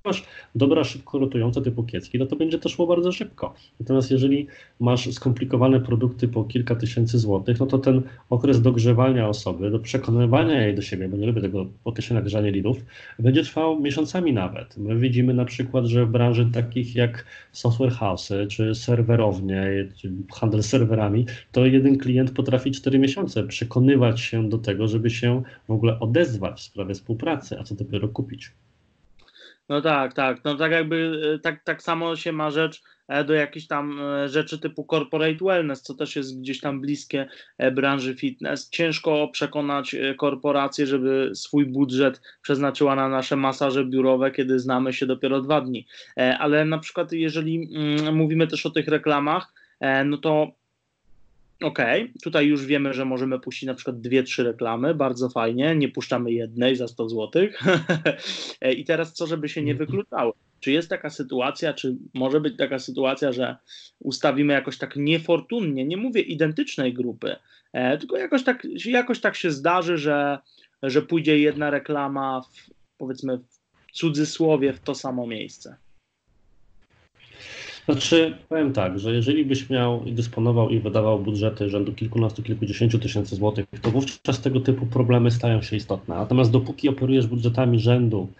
masz dobra, szybko rotujące typu kiecki, no to będzie to szło bardzo szybko. Natomiast jeżeli masz skomplikowane produkty po kilka tysięcy złotych, no to ten okres dogrzewania osoby, do przekonywania jej do siebie, bo nie lubię tego określenia grzania lidów, będzie trwał miesiącami nawet. My widzimy na przykład, że w branży takich jak software house'y, czy serwerownie, czy handel serwerami, to jeden klient potrafi cztery miesiące przekonywać się do tego, żeby się w ogóle odezwać w sprawie współpracy, a co dopiero kupić. No tak, tak. No tak jakby e, tak, tak samo się ma rzecz e, do jakichś tam e, rzeczy typu corporate wellness, co też jest gdzieś tam bliskie e, branży fitness. Ciężko przekonać e, korporację, żeby swój budżet przeznaczyła na nasze masaże biurowe, kiedy znamy się dopiero dwa dni. E, Ale na przykład jeżeli mm, mówimy też o tych reklamach, e, no to okej, okay, tutaj już wiemy, że możemy puścić na przykład dwie, trzy reklamy, bardzo fajnie, nie puszczamy jednej za sto złotych. I teraz co, żeby się nie wykluczały? Czy jest taka sytuacja, czy może być taka sytuacja, że ustawimy jakoś tak niefortunnie, nie mówię identycznej grupy, e, tylko jakoś tak, jakoś tak się zdarzy, że, że pójdzie jedna reklama w, powiedzmy w cudzysłowie w to samo miejsce. Znaczy, powiem tak, że jeżeli byś miał i dysponował i wydawał budżety rzędu kilkunastu, kilkudziesięciu tysięcy złotych, to wówczas tego typu problemy stają się istotne. Natomiast dopóki operujesz budżetami rzędu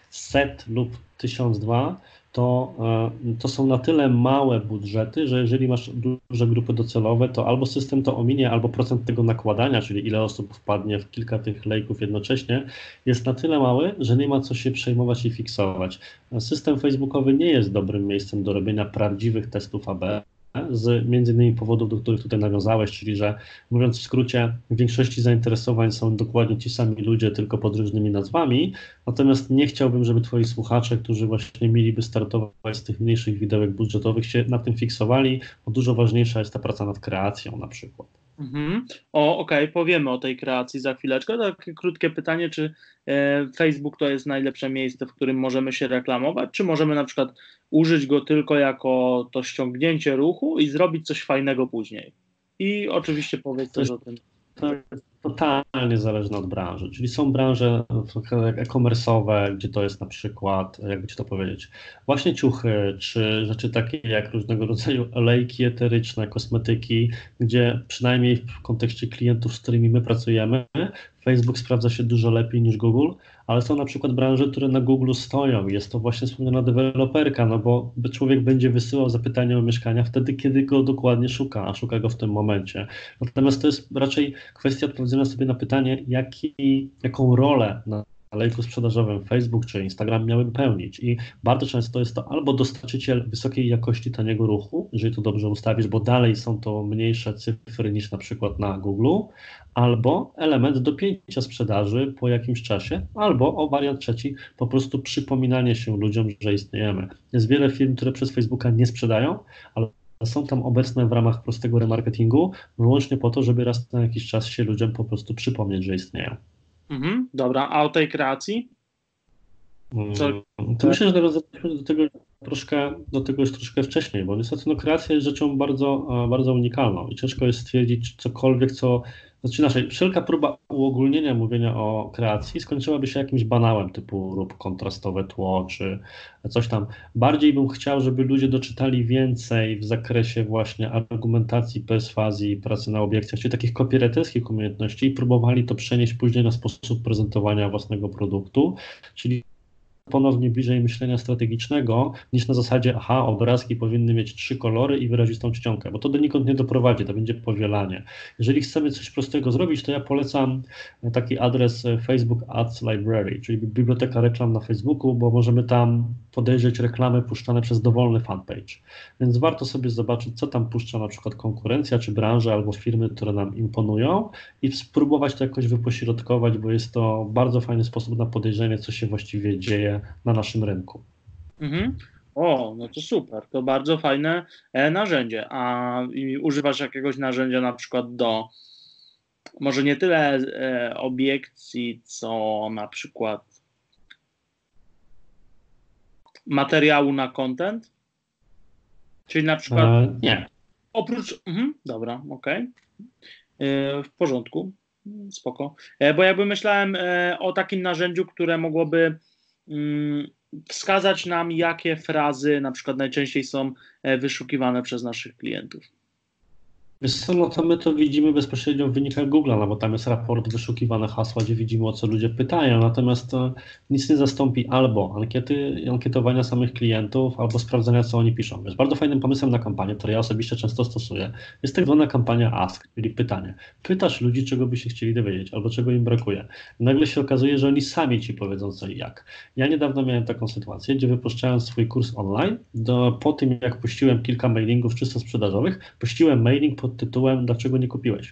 set lub tysiąc dwa, to, to są na tyle małe budżety, że jeżeli masz duże grupy docelowe, to albo system to ominie, albo procent tego nakładania, czyli ile osób wpadnie w kilka tych lejków jednocześnie, jest na tyle mały, że nie ma co się przejmować i fiksować. System facebookowy nie jest dobrym miejscem do robienia prawdziwych testów A B, z między innymi powodów, do których tutaj nawiązałeś, czyli że mówiąc w skrócie, w większości zainteresowań są dokładnie ci sami ludzie, tylko pod różnymi nazwami, natomiast nie chciałbym, żeby twoi słuchacze, którzy właśnie mieliby startować z tych mniejszych widełek budżetowych, się na tym fiksowali, bo dużo ważniejsza jest ta praca nad kreacją na przykład. Mhm. O, okej, okay, powiemy o tej kreacji za chwileczkę. Takie krótkie pytanie, czy e, Facebook to jest najlepsze miejsce, w którym możemy się reklamować, czy możemy na przykład użyć go tylko jako to ściągnięcie ruchu i zrobić coś fajnego później? I oczywiście powiedz też o tym. To totalnie zależne od branży, czyli są branże e-commerce'owe, gdzie to jest na przykład, jakby ci to powiedzieć, właśnie ciuchy, czy rzeczy takie jak różnego rodzaju olejki eteryczne, kosmetyki, gdzie przynajmniej w kontekście klientów, z którymi my pracujemy, Facebook sprawdza się dużo lepiej niż Google, ale są na przykład branże, które na Google stoją. Jest to właśnie wspomniana deweloperka, no bo człowiek będzie wysyłał zapytania o mieszkania wtedy, kiedy go dokładnie szuka, a szuka go w tym momencie. Natomiast to jest raczej kwestia odpowiedzenia sobie na pytanie, jaki, jaką rolę na lejku sprzedażowym Facebook czy Instagram miałyby pełnić. I bardzo często jest to albo dostarczyciel wysokiej jakości taniego ruchu, jeżeli to dobrze ustawisz, bo dalej są to mniejsze cyfry niż na przykład na Google, albo element dopięcia sprzedaży po jakimś czasie, albo o wariant trzeci, po prostu przypominanie się ludziom, że istniejemy. Jest wiele firm, które przez Facebooka nie sprzedają, ale są tam obecne w ramach prostego remarketingu, wyłącznie po to, żeby raz na jakiś czas się ludziom po prostu przypomnieć, że istnieją. Mhm, dobra, a o tej kreacji? Co? To myślę, że nawiązaliśmy do tego troszkę, do tego już troszkę wcześniej, bo niestety no, kreacja jest rzeczą bardzo, bardzo unikalną i ciężko jest stwierdzić cokolwiek, co, znaczy inaczej, wszelka próba uogólnienia mówienia o kreacji skończyłaby się jakimś banałem typu rób kontrastowe tło, czy coś tam. Bardziej bym chciał, żeby ludzie doczytali więcej w zakresie właśnie argumentacji, perswazji, pracy na obiekcjach, czyli takich copywriterskich umiejętności i próbowali to przenieść później na sposób prezentowania własnego produktu, czyli ponownie bliżej myślenia strategicznego niż na zasadzie, aha, obrazki powinny mieć trzy kolory i wyrazistą czcionkę, bo to donikąd nie doprowadzi, to będzie powielanie. Jeżeli chcemy coś prostego zrobić, to ja polecam taki adres Facebook Ads Library, czyli biblioteka reklam na Facebooku, bo możemy tam podejrzeć reklamy puszczane przez dowolny fanpage. Więc warto sobie zobaczyć, co tam puszcza na przykład konkurencja, czy branże, albo firmy, które nam imponują i spróbować to jakoś wypośrodkować, bo jest to bardzo fajny sposób na podejrzenie, co się właściwie dzieje na naszym rynku. Mhm. O, no to super, to bardzo fajne e, narzędzie. A i używasz jakiegoś narzędzia na przykład do może nie tyle e, obiekcji, co na przykład materiału na content? Czyli na przykład E, nie. oprócz, mhm, dobra, okej, okay. W porządku, spoko. E, bo jakby myślałem e, o takim narzędziu, które mogłoby mm, wskazać nam, jakie frazy na przykład najczęściej są wyszukiwane przez naszych klientów. Wiesz co, no to my to widzimy bezpośrednio w wynikach Google'a, no bo tam jest raport wyszukiwane hasła, gdzie widzimy, o co ludzie pytają, natomiast to nic nie zastąpi albo ankiety, ankietowania samych klientów, albo sprawdzania, co oni piszą. Jest bardzo fajnym pomysłem na kampanię, który ja osobiście często stosuję, jest tak zwana kampania Ask, czyli pytanie. Pytasz ludzi, czego by się chcieli dowiedzieć, albo czego im brakuje. I nagle się okazuje, że oni sami ci powiedzą, co i jak. Ja niedawno miałem taką sytuację, gdzie wypuszczając swój kurs online, do, po tym jak puściłem kilka mailingów czysto sprzedażowych, puściłem mailing pod tytułem "Dlaczego nie kupiłeś?"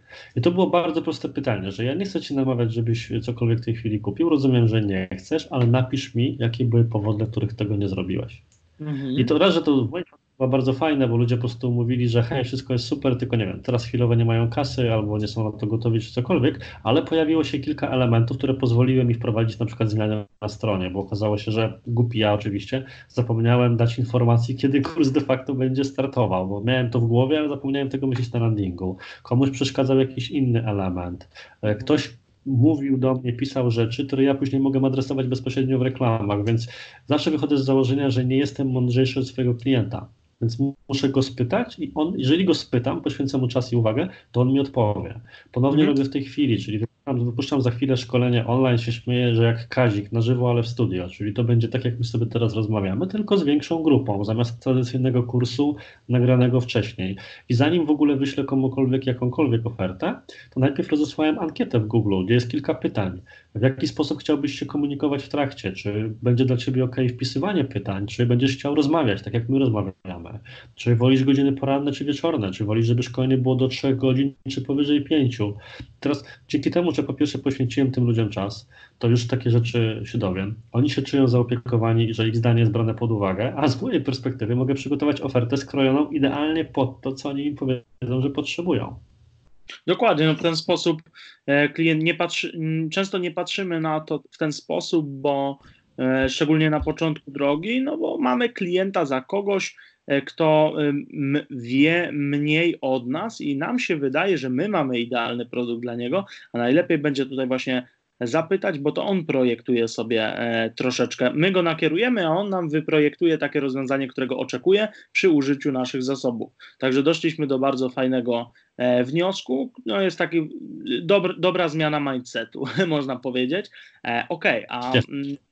I to było bardzo proste pytanie, że ja nie chcę ci namawiać, żebyś cokolwiek w tej chwili kupił, rozumiem, że nie chcesz, ale napisz mi, jakie były powody, dla których tego nie zrobiłeś. Mhm. I to raz, że to było bardzo fajne, bo ludzie po prostu mówili, że hej, wszystko jest super, tylko nie wiem, teraz chwilowo nie mają kasy albo nie są na to gotowi czy cokolwiek, ale pojawiło się kilka elementów, które pozwoliły mi wprowadzić na przykład zmiany na stronie, bo okazało się, że głupi ja oczywiście, zapomniałem dać informacji, kiedy kurs de facto będzie startował, bo miałem to w głowie, ale zapomniałem tego myśleć na landingu. Komuś przeszkadzał jakiś inny element. Ktoś mówił do mnie, pisał rzeczy, które ja później mogę adresować bezpośrednio w reklamach, więc zawsze wychodzę z założenia, że nie jestem mądrzejszy od swojego klienta. Więc muszę go spytać i on, jeżeli go spytam, poświęcę mu czas i uwagę, to on mi odpowie. Ponownie mhm. robię w tej chwili, czyli wypuszczam, wypuszczam za chwilę szkolenie online, się śmieję, że jak Kazik, na żywo, ale w studio, czyli to będzie tak, jak my sobie teraz rozmawiamy, tylko z większą grupą, zamiast tradycyjnego kursu nagranego wcześniej. I zanim w ogóle wyślę komukolwiek jakąkolwiek ofertę, to najpierw rozesłałem ankietę w Google, gdzie jest kilka pytań. W jaki sposób chciałbyś się komunikować w trakcie? Czy będzie dla ciebie ok wpisywanie pytań? Czy będziesz chciał rozmawiać, tak jak my rozmawiamy? Czy wolisz godziny poranne czy wieczorne? Czy wolisz, żeby szkolenie było do trzech godzin, czy powyżej pięciu? Teraz dzięki temu, że po pierwsze poświęciłem tym ludziom czas, to już takie rzeczy się dowiem. Oni się czują zaopiekowani, że ich zdanie jest brane pod uwagę, a z mojej perspektywy mogę przygotować ofertę skrojoną idealnie pod to, co oni im powiedzą, że potrzebują. Dokładnie, no w ten sposób klient nie patrzy, często nie patrzymy na to w ten sposób, bo e, szczególnie na początku drogi, no bo mamy klienta za kogoś, e, kto m, wie mniej od nas i nam się wydaje, że my mamy idealny produkt dla niego, a najlepiej będzie tutaj właśnie zapytać, bo to on projektuje sobie e, troszeczkę, my go nakierujemy, a on nam wyprojektuje takie rozwiązanie, którego oczekuje przy użyciu naszych zasobów. Także doszliśmy do bardzo fajnego e, wniosku, no jest taki dobr, dobra zmiana mindsetu, można powiedzieć. E, Okej, okay, a...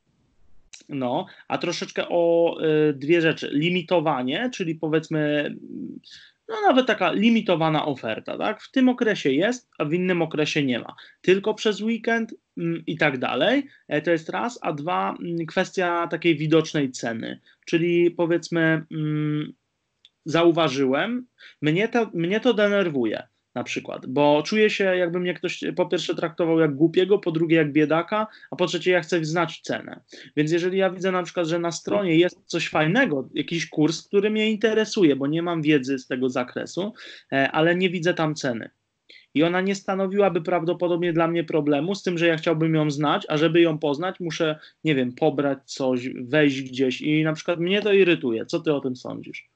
No, a troszeczkę o y, dwie rzeczy. Limitowanie, czyli powiedzmy, no nawet taka limitowana oferta, tak? W tym okresie jest, a w innym okresie nie ma. Tylko przez weekend mm, i tak dalej. E, to jest raz, a dwa, mm, kwestia takiej widocznej ceny, czyli powiedzmy, mm, zauważyłem, mnie to, mnie to denerwuje. Na przykład, bo czuję się, jakby mnie ktoś po pierwsze traktował jak głupiego, po drugie jak biedaka, a po trzecie ja chcę znać cenę. Więc jeżeli ja widzę na przykład, że na stronie jest coś fajnego, jakiś kurs, który mnie interesuje, bo nie mam wiedzy z tego zakresu, ale nie widzę tam ceny. I ona nie stanowiłaby prawdopodobnie dla mnie problemu, z tym, że ja chciałbym ją znać, a żeby ją poznać, muszę, nie wiem, pobrać coś, wejść gdzieś i na przykład mnie to irytuje. Co ty o tym sądzisz?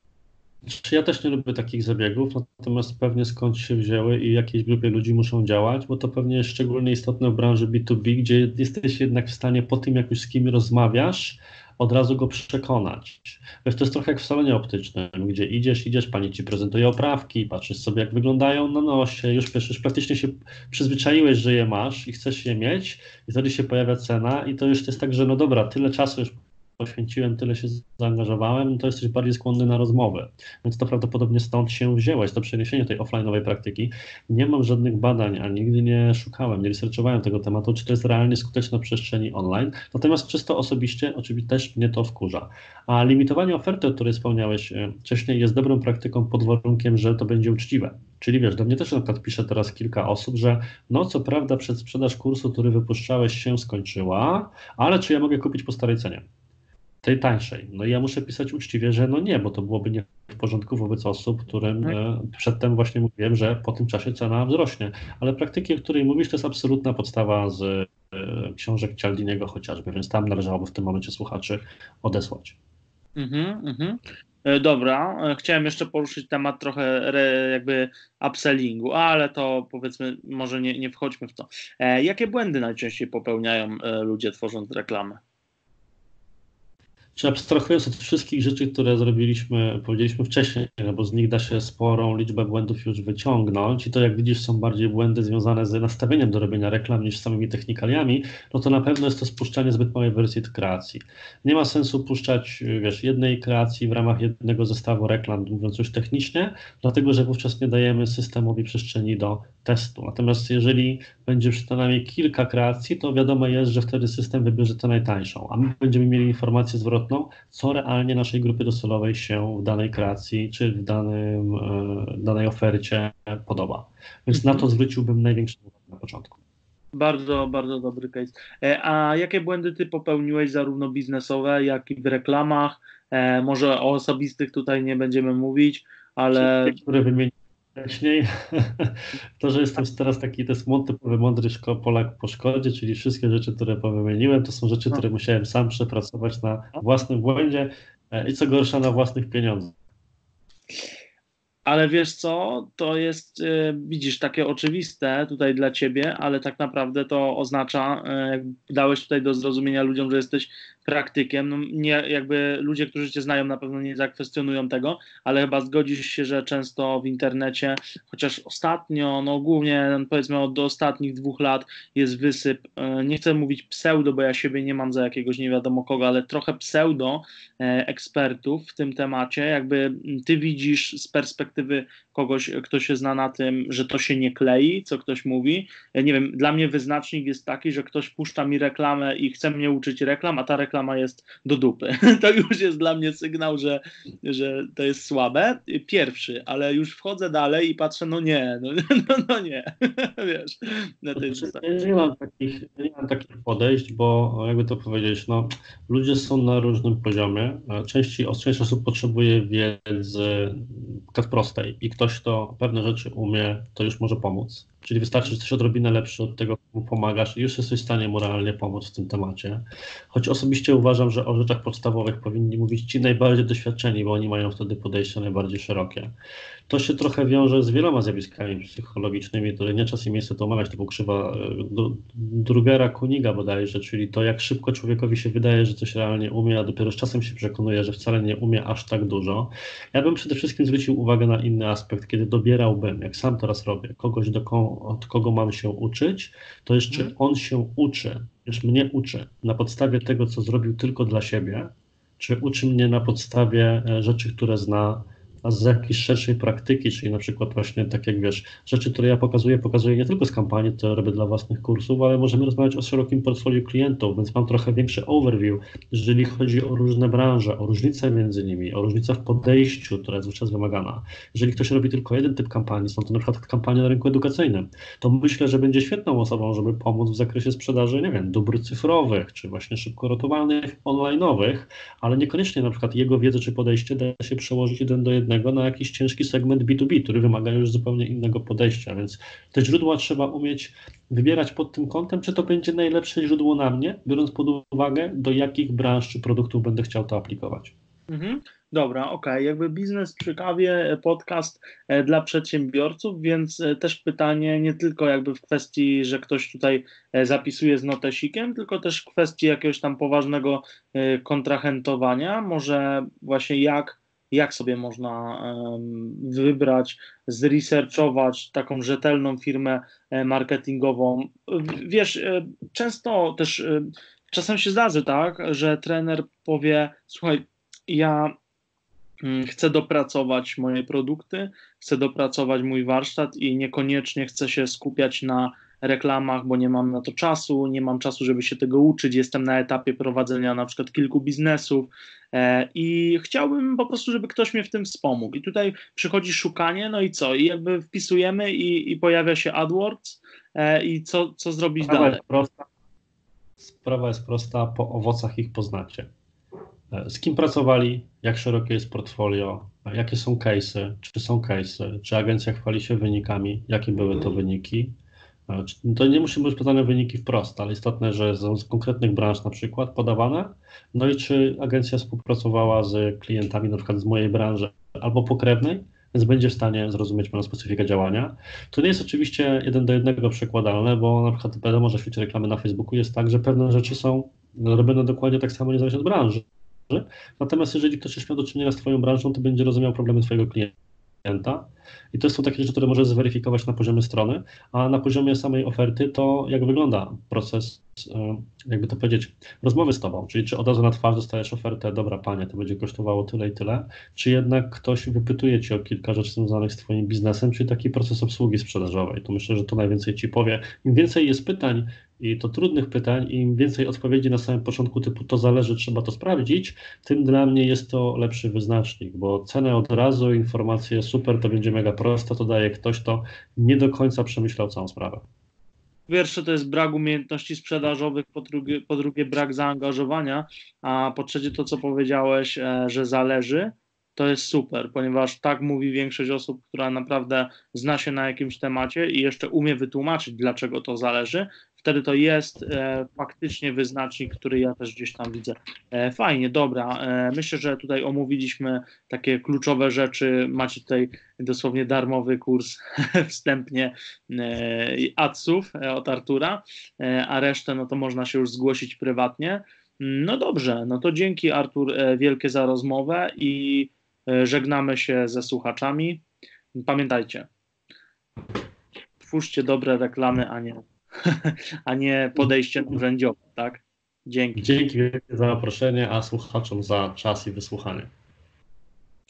Ja też nie lubię takich zabiegów, natomiast pewnie skąd się wzięły i jakiejś grupie ludzi muszą działać, bo to pewnie jest szczególnie istotne w branży B dwa B, gdzie jesteś jednak w stanie po tym, jak już z kim rozmawiasz, od razu go przekonać. Wiesz, to jest trochę jak w salonie optycznym, gdzie idziesz, idziesz, pani ci prezentuje oprawki, patrzysz sobie, jak wyglądają na nosie, już, wiesz, już praktycznie się przyzwyczaiłeś, że je masz i chcesz je mieć i wtedy się pojawia cena i to już jest tak, że no dobra, tyle czasu już poświęciłem, tyle się zaangażowałem, to jesteś bardziej skłonny na rozmowy. Więc to prawdopodobnie stąd się wzięłaś, to przeniesienie tej offline'owej praktyki. Nie mam żadnych badań, a nigdy nie szukałem, nie researchowałem tego tematu, czy to jest realnie skuteczne w przestrzeni online. Natomiast czysto osobiście oczywiście też mnie to wkurza. A limitowanie oferty, o której wspomniałeś wcześniej, jest dobrą praktyką pod warunkiem, że to będzie uczciwe. Czyli wiesz, do mnie też na przykład pisze teraz kilka osób, że no co prawda przedsprzedaż kursu, który wypuszczałeś, się skończyła, ale czy ja mogę kupić po starej cenie? Tej tańszej. No i ja muszę pisać uczciwie, że no nie, bo to byłoby nie w porządku wobec osób, którym e, przedtem właśnie mówiłem, że po tym czasie cena wzrośnie. Ale praktyki, o której mówisz, to jest absolutna podstawa z e, książek Cialdiniego chociażby, więc tam należałoby w tym momencie słuchaczy odesłać. Mhm, mhm. E, Dobra, E, chciałem jeszcze poruszyć temat trochę re, jakby upsellingu, ale to powiedzmy, może nie, nie wchodźmy w to. E, jakie błędy najczęściej popełniają e, ludzie tworząc reklamy? Czy abstrahując od wszystkich rzeczy, które zrobiliśmy, powiedzieliśmy wcześniej, no bo z nich da się sporą liczbę błędów już wyciągnąć i to jak widzisz są bardziej błędy związane z nastawieniem do robienia reklam niż samymi technikaliami, no to na pewno jest to spuszczanie zbyt małej wersji kreacji. Nie ma sensu puszczać, wiesz, jednej kreacji w ramach jednego zestawu reklam, mówiąc już technicznie, dlatego że wówczas nie dajemy systemowi przestrzeni do testu. Natomiast jeżeli będzie przed nami kilka kreacji, to wiadomo jest, że wtedy system wybierze tę najtańszą, a my będziemy mieli informację zwrotną, co realnie naszej grupie docelowej się w danej kreacji czy w danym, e, danej ofercie podoba. Więc Mhm. na to zwróciłbym największą uwagę na początku. Bardzo, bardzo dobry case. E, A jakie błędy ty popełniłeś, zarówno biznesowe, jak i w reklamach? E, może o osobistych tutaj nie będziemy mówić, ale Wszystkie, które wymieniłem wcześniej, to, że jestem teraz taki, to jest typowy mądry szko- Polak po szkodzie, czyli wszystkie rzeczy, które wymieniłem, to są rzeczy, no, które musiałem sam przepracować na własnym błędzie e, i co gorsza na własnych pieniądzach. ale wiesz co, to jest, e, widzisz, takie oczywiste tutaj dla ciebie, ale tak naprawdę to oznacza, e, jak dałeś tutaj do zrozumienia ludziom, że jesteś praktykiem, no nie, jakby ludzie, którzy cię znają, na pewno nie zakwestionują tego, ale chyba zgodzisz się, że często w internecie, chociaż ostatnio, no głównie powiedzmy od ostatnich dwóch lat jest wysyp, e, nie chcę mówić pseudo, bo ja siebie nie mam za jakiegoś nie wiadomo kogo, ale trochę pseudo e, ekspertów w tym temacie, jakby ty widzisz z perspektywy kogoś, kto się zna na tym, że to się nie klei, co ktoś mówi. E, Nie wiem, dla mnie wyznacznik jest taki, że ktoś puszcza mi reklamę i chce mnie uczyć reklam, a ta reklama jest do dupy. To już jest dla mnie sygnał, że, że to jest słabe. Pierwszy, ale już wchodzę dalej i patrzę, no nie, no, no, no nie, wiesz, na tej Znaczy, zasadzie. ja nie mam takich, ja nie mam takich podejść, bo jakby to powiedzieć, no, ludzie są na różnym poziomie. Części, część osób potrzebuje wiedzy tak prostej i ktoś, kto pewne rzeczy umie, to już może pomóc. Czyli wystarczy, że jesteś odrobinę lepszy od tego, komu pomagasz i już jesteś w stanie mu realnie pomóc w tym temacie. Choć osobiście uważam, że o rzeczach podstawowych powinni mówić ci najbardziej doświadczeni, bo oni mają wtedy podejście najbardziej szerokie. To się trochę wiąże z wieloma zjawiskami psychologicznymi, które nie czas i miejsce to omawiać, typu krzywa Drugera Kuniga bodajże, czyli to, jak szybko człowiekowi się wydaje, że coś realnie umie, a dopiero z czasem się przekonuje, że wcale nie umie aż tak dużo. Ja bym przede wszystkim zwrócił uwagę na inny aspekt, kiedy dobierałbym, jak sam teraz robię, kogoś, do ko- od kogo mam się uczyć, to jest, czy on się uczy, już mnie uczy na podstawie tego, co zrobił tylko dla siebie, czy uczy mnie na podstawie e, rzeczy, które zna, a z jakiejś szerszej praktyki, czyli na przykład właśnie tak jak wiesz, rzeczy, które ja pokazuję, pokazuję nie tylko z kampanii, to robię dla własnych kursów, ale możemy rozmawiać o szerokim portfolio klientów, więc mam trochę większy overview, jeżeli chodzi o różne branże, o różnice między nimi, o różnicę w podejściu, która jest wówczas wymagana. Jeżeli ktoś robi tylko jeden typ kampanii, są to na przykład kampanie na rynku edukacyjnym, to myślę, że będzie świetną osobą, żeby pomóc w zakresie sprzedaży, nie wiem, dóbr cyfrowych, czy właśnie szybko rotowalnych, online'owych, ale niekoniecznie na przykład jego wiedzę czy podejście da się przełożyć jeden do jednego na jakiś ciężki segment B dwa B, który wymaga już zupełnie innego podejścia, więc te źródła trzeba umieć wybierać pod tym kątem, czy to będzie najlepsze źródło na mnie, biorąc pod uwagę, do jakich branż czy produktów będę chciał to aplikować. Mhm. Dobra, okej. Jakby biznes przy kawie, podcast e, dla przedsiębiorców, więc e, też pytanie nie tylko jakby w kwestii, że ktoś tutaj e, zapisuje z notesikiem, tylko też w kwestii jakiegoś tam poważnego e, kontrahentowania. Może właśnie jak, jak sobie można em, wybrać, zresearchować taką rzetelną firmę e, marketingową. W- Wiesz, e, często też e, czasem się zdarzy tak, że trener powie, słuchaj, ja mm, chcę dopracować moje produkty, chcę dopracować mój warsztat i niekoniecznie chcę się skupiać na reklamach, bo nie mam na to czasu, nie mam czasu, żeby się tego uczyć. Jestem na etapie prowadzenia na przykład kilku biznesów e, i chciałbym po prostu, żeby ktoś mnie w tym wspomógł. I tutaj przychodzi szukanie, no i co? I jakby wpisujemy i, i pojawia się AdWords e, i co, co zrobić Sprawa dalej? jest prosta, sprawa jest prosta, po owocach ich poznacie. Z kim pracowali, jak szerokie jest portfolio, jakie są case'y, czy są case'y, czy agencja chwali się wynikami, jakie były to wyniki. To nie muszą być podane wyniki wprost, ale istotne, że są z konkretnych branż na przykład podawane, no i czy agencja współpracowała z klientami na przykład z mojej branży albo pokrewnej, więc będzie w stanie zrozumieć moją specyfikę działania. To nie jest oczywiście jeden do jednego przekładalne, bo na przykład wiadomo, że w świecie reklamy na Facebooku jest tak, że pewne rzeczy są robione dokładnie tak samo niezależnie od branży. Natomiast jeżeli ktoś już miał do czynienia z Twoją branżą, to będzie rozumiał problemy Twojego klienta. I to są takie rzeczy, które możesz zweryfikować na poziomie strony, a na poziomie samej oferty to jak wygląda proces, jakby to powiedzieć, rozmowy z Tobą, czyli czy od razu na twarz dostajesz ofertę, dobra Panie, to będzie kosztowało tyle i tyle, czy jednak ktoś wypytuje Cię o kilka rzeczy związanych z Twoim biznesem, czyli taki proces obsługi sprzedażowej. To myślę, że to najwięcej Ci powie. Im więcej jest pytań i to trudnych pytań, im więcej odpowiedzi na samym początku typu to zależy, trzeba to sprawdzić, tym dla mnie jest to lepszy wyznacznik, bo cenę od razu, informacje super, to będzie mega proste, to daje ktoś, kto nie do końca przemyślał całą sprawę. Po pierwsze to jest brak umiejętności sprzedażowych, po drugie, po drugie brak zaangażowania, a po trzecie to, co powiedziałeś, e, że zależy, to jest super, ponieważ tak mówi większość osób, która naprawdę zna się na jakimś temacie i jeszcze umie wytłumaczyć, dlaczego to zależy. Wtedy to jest e, faktycznie wyznacznik, który ja też gdzieś tam widzę. E, fajnie, dobra. E, myślę, że tutaj omówiliśmy takie kluczowe rzeczy. Macie tutaj dosłownie darmowy kurs wstępnie e, adsów e, od Artura, e, a resztę no to można się już zgłosić prywatnie. No dobrze, no to dzięki Artur e, wielkie za rozmowę i e, żegnamy się ze słuchaczami. Pamiętajcie, twórzcie dobre reklamy, a nie a nie podejście narzędziowe, tak? Dzięki. Dzięki wielkie za zaproszenie, a słuchaczom za czas i wysłuchanie.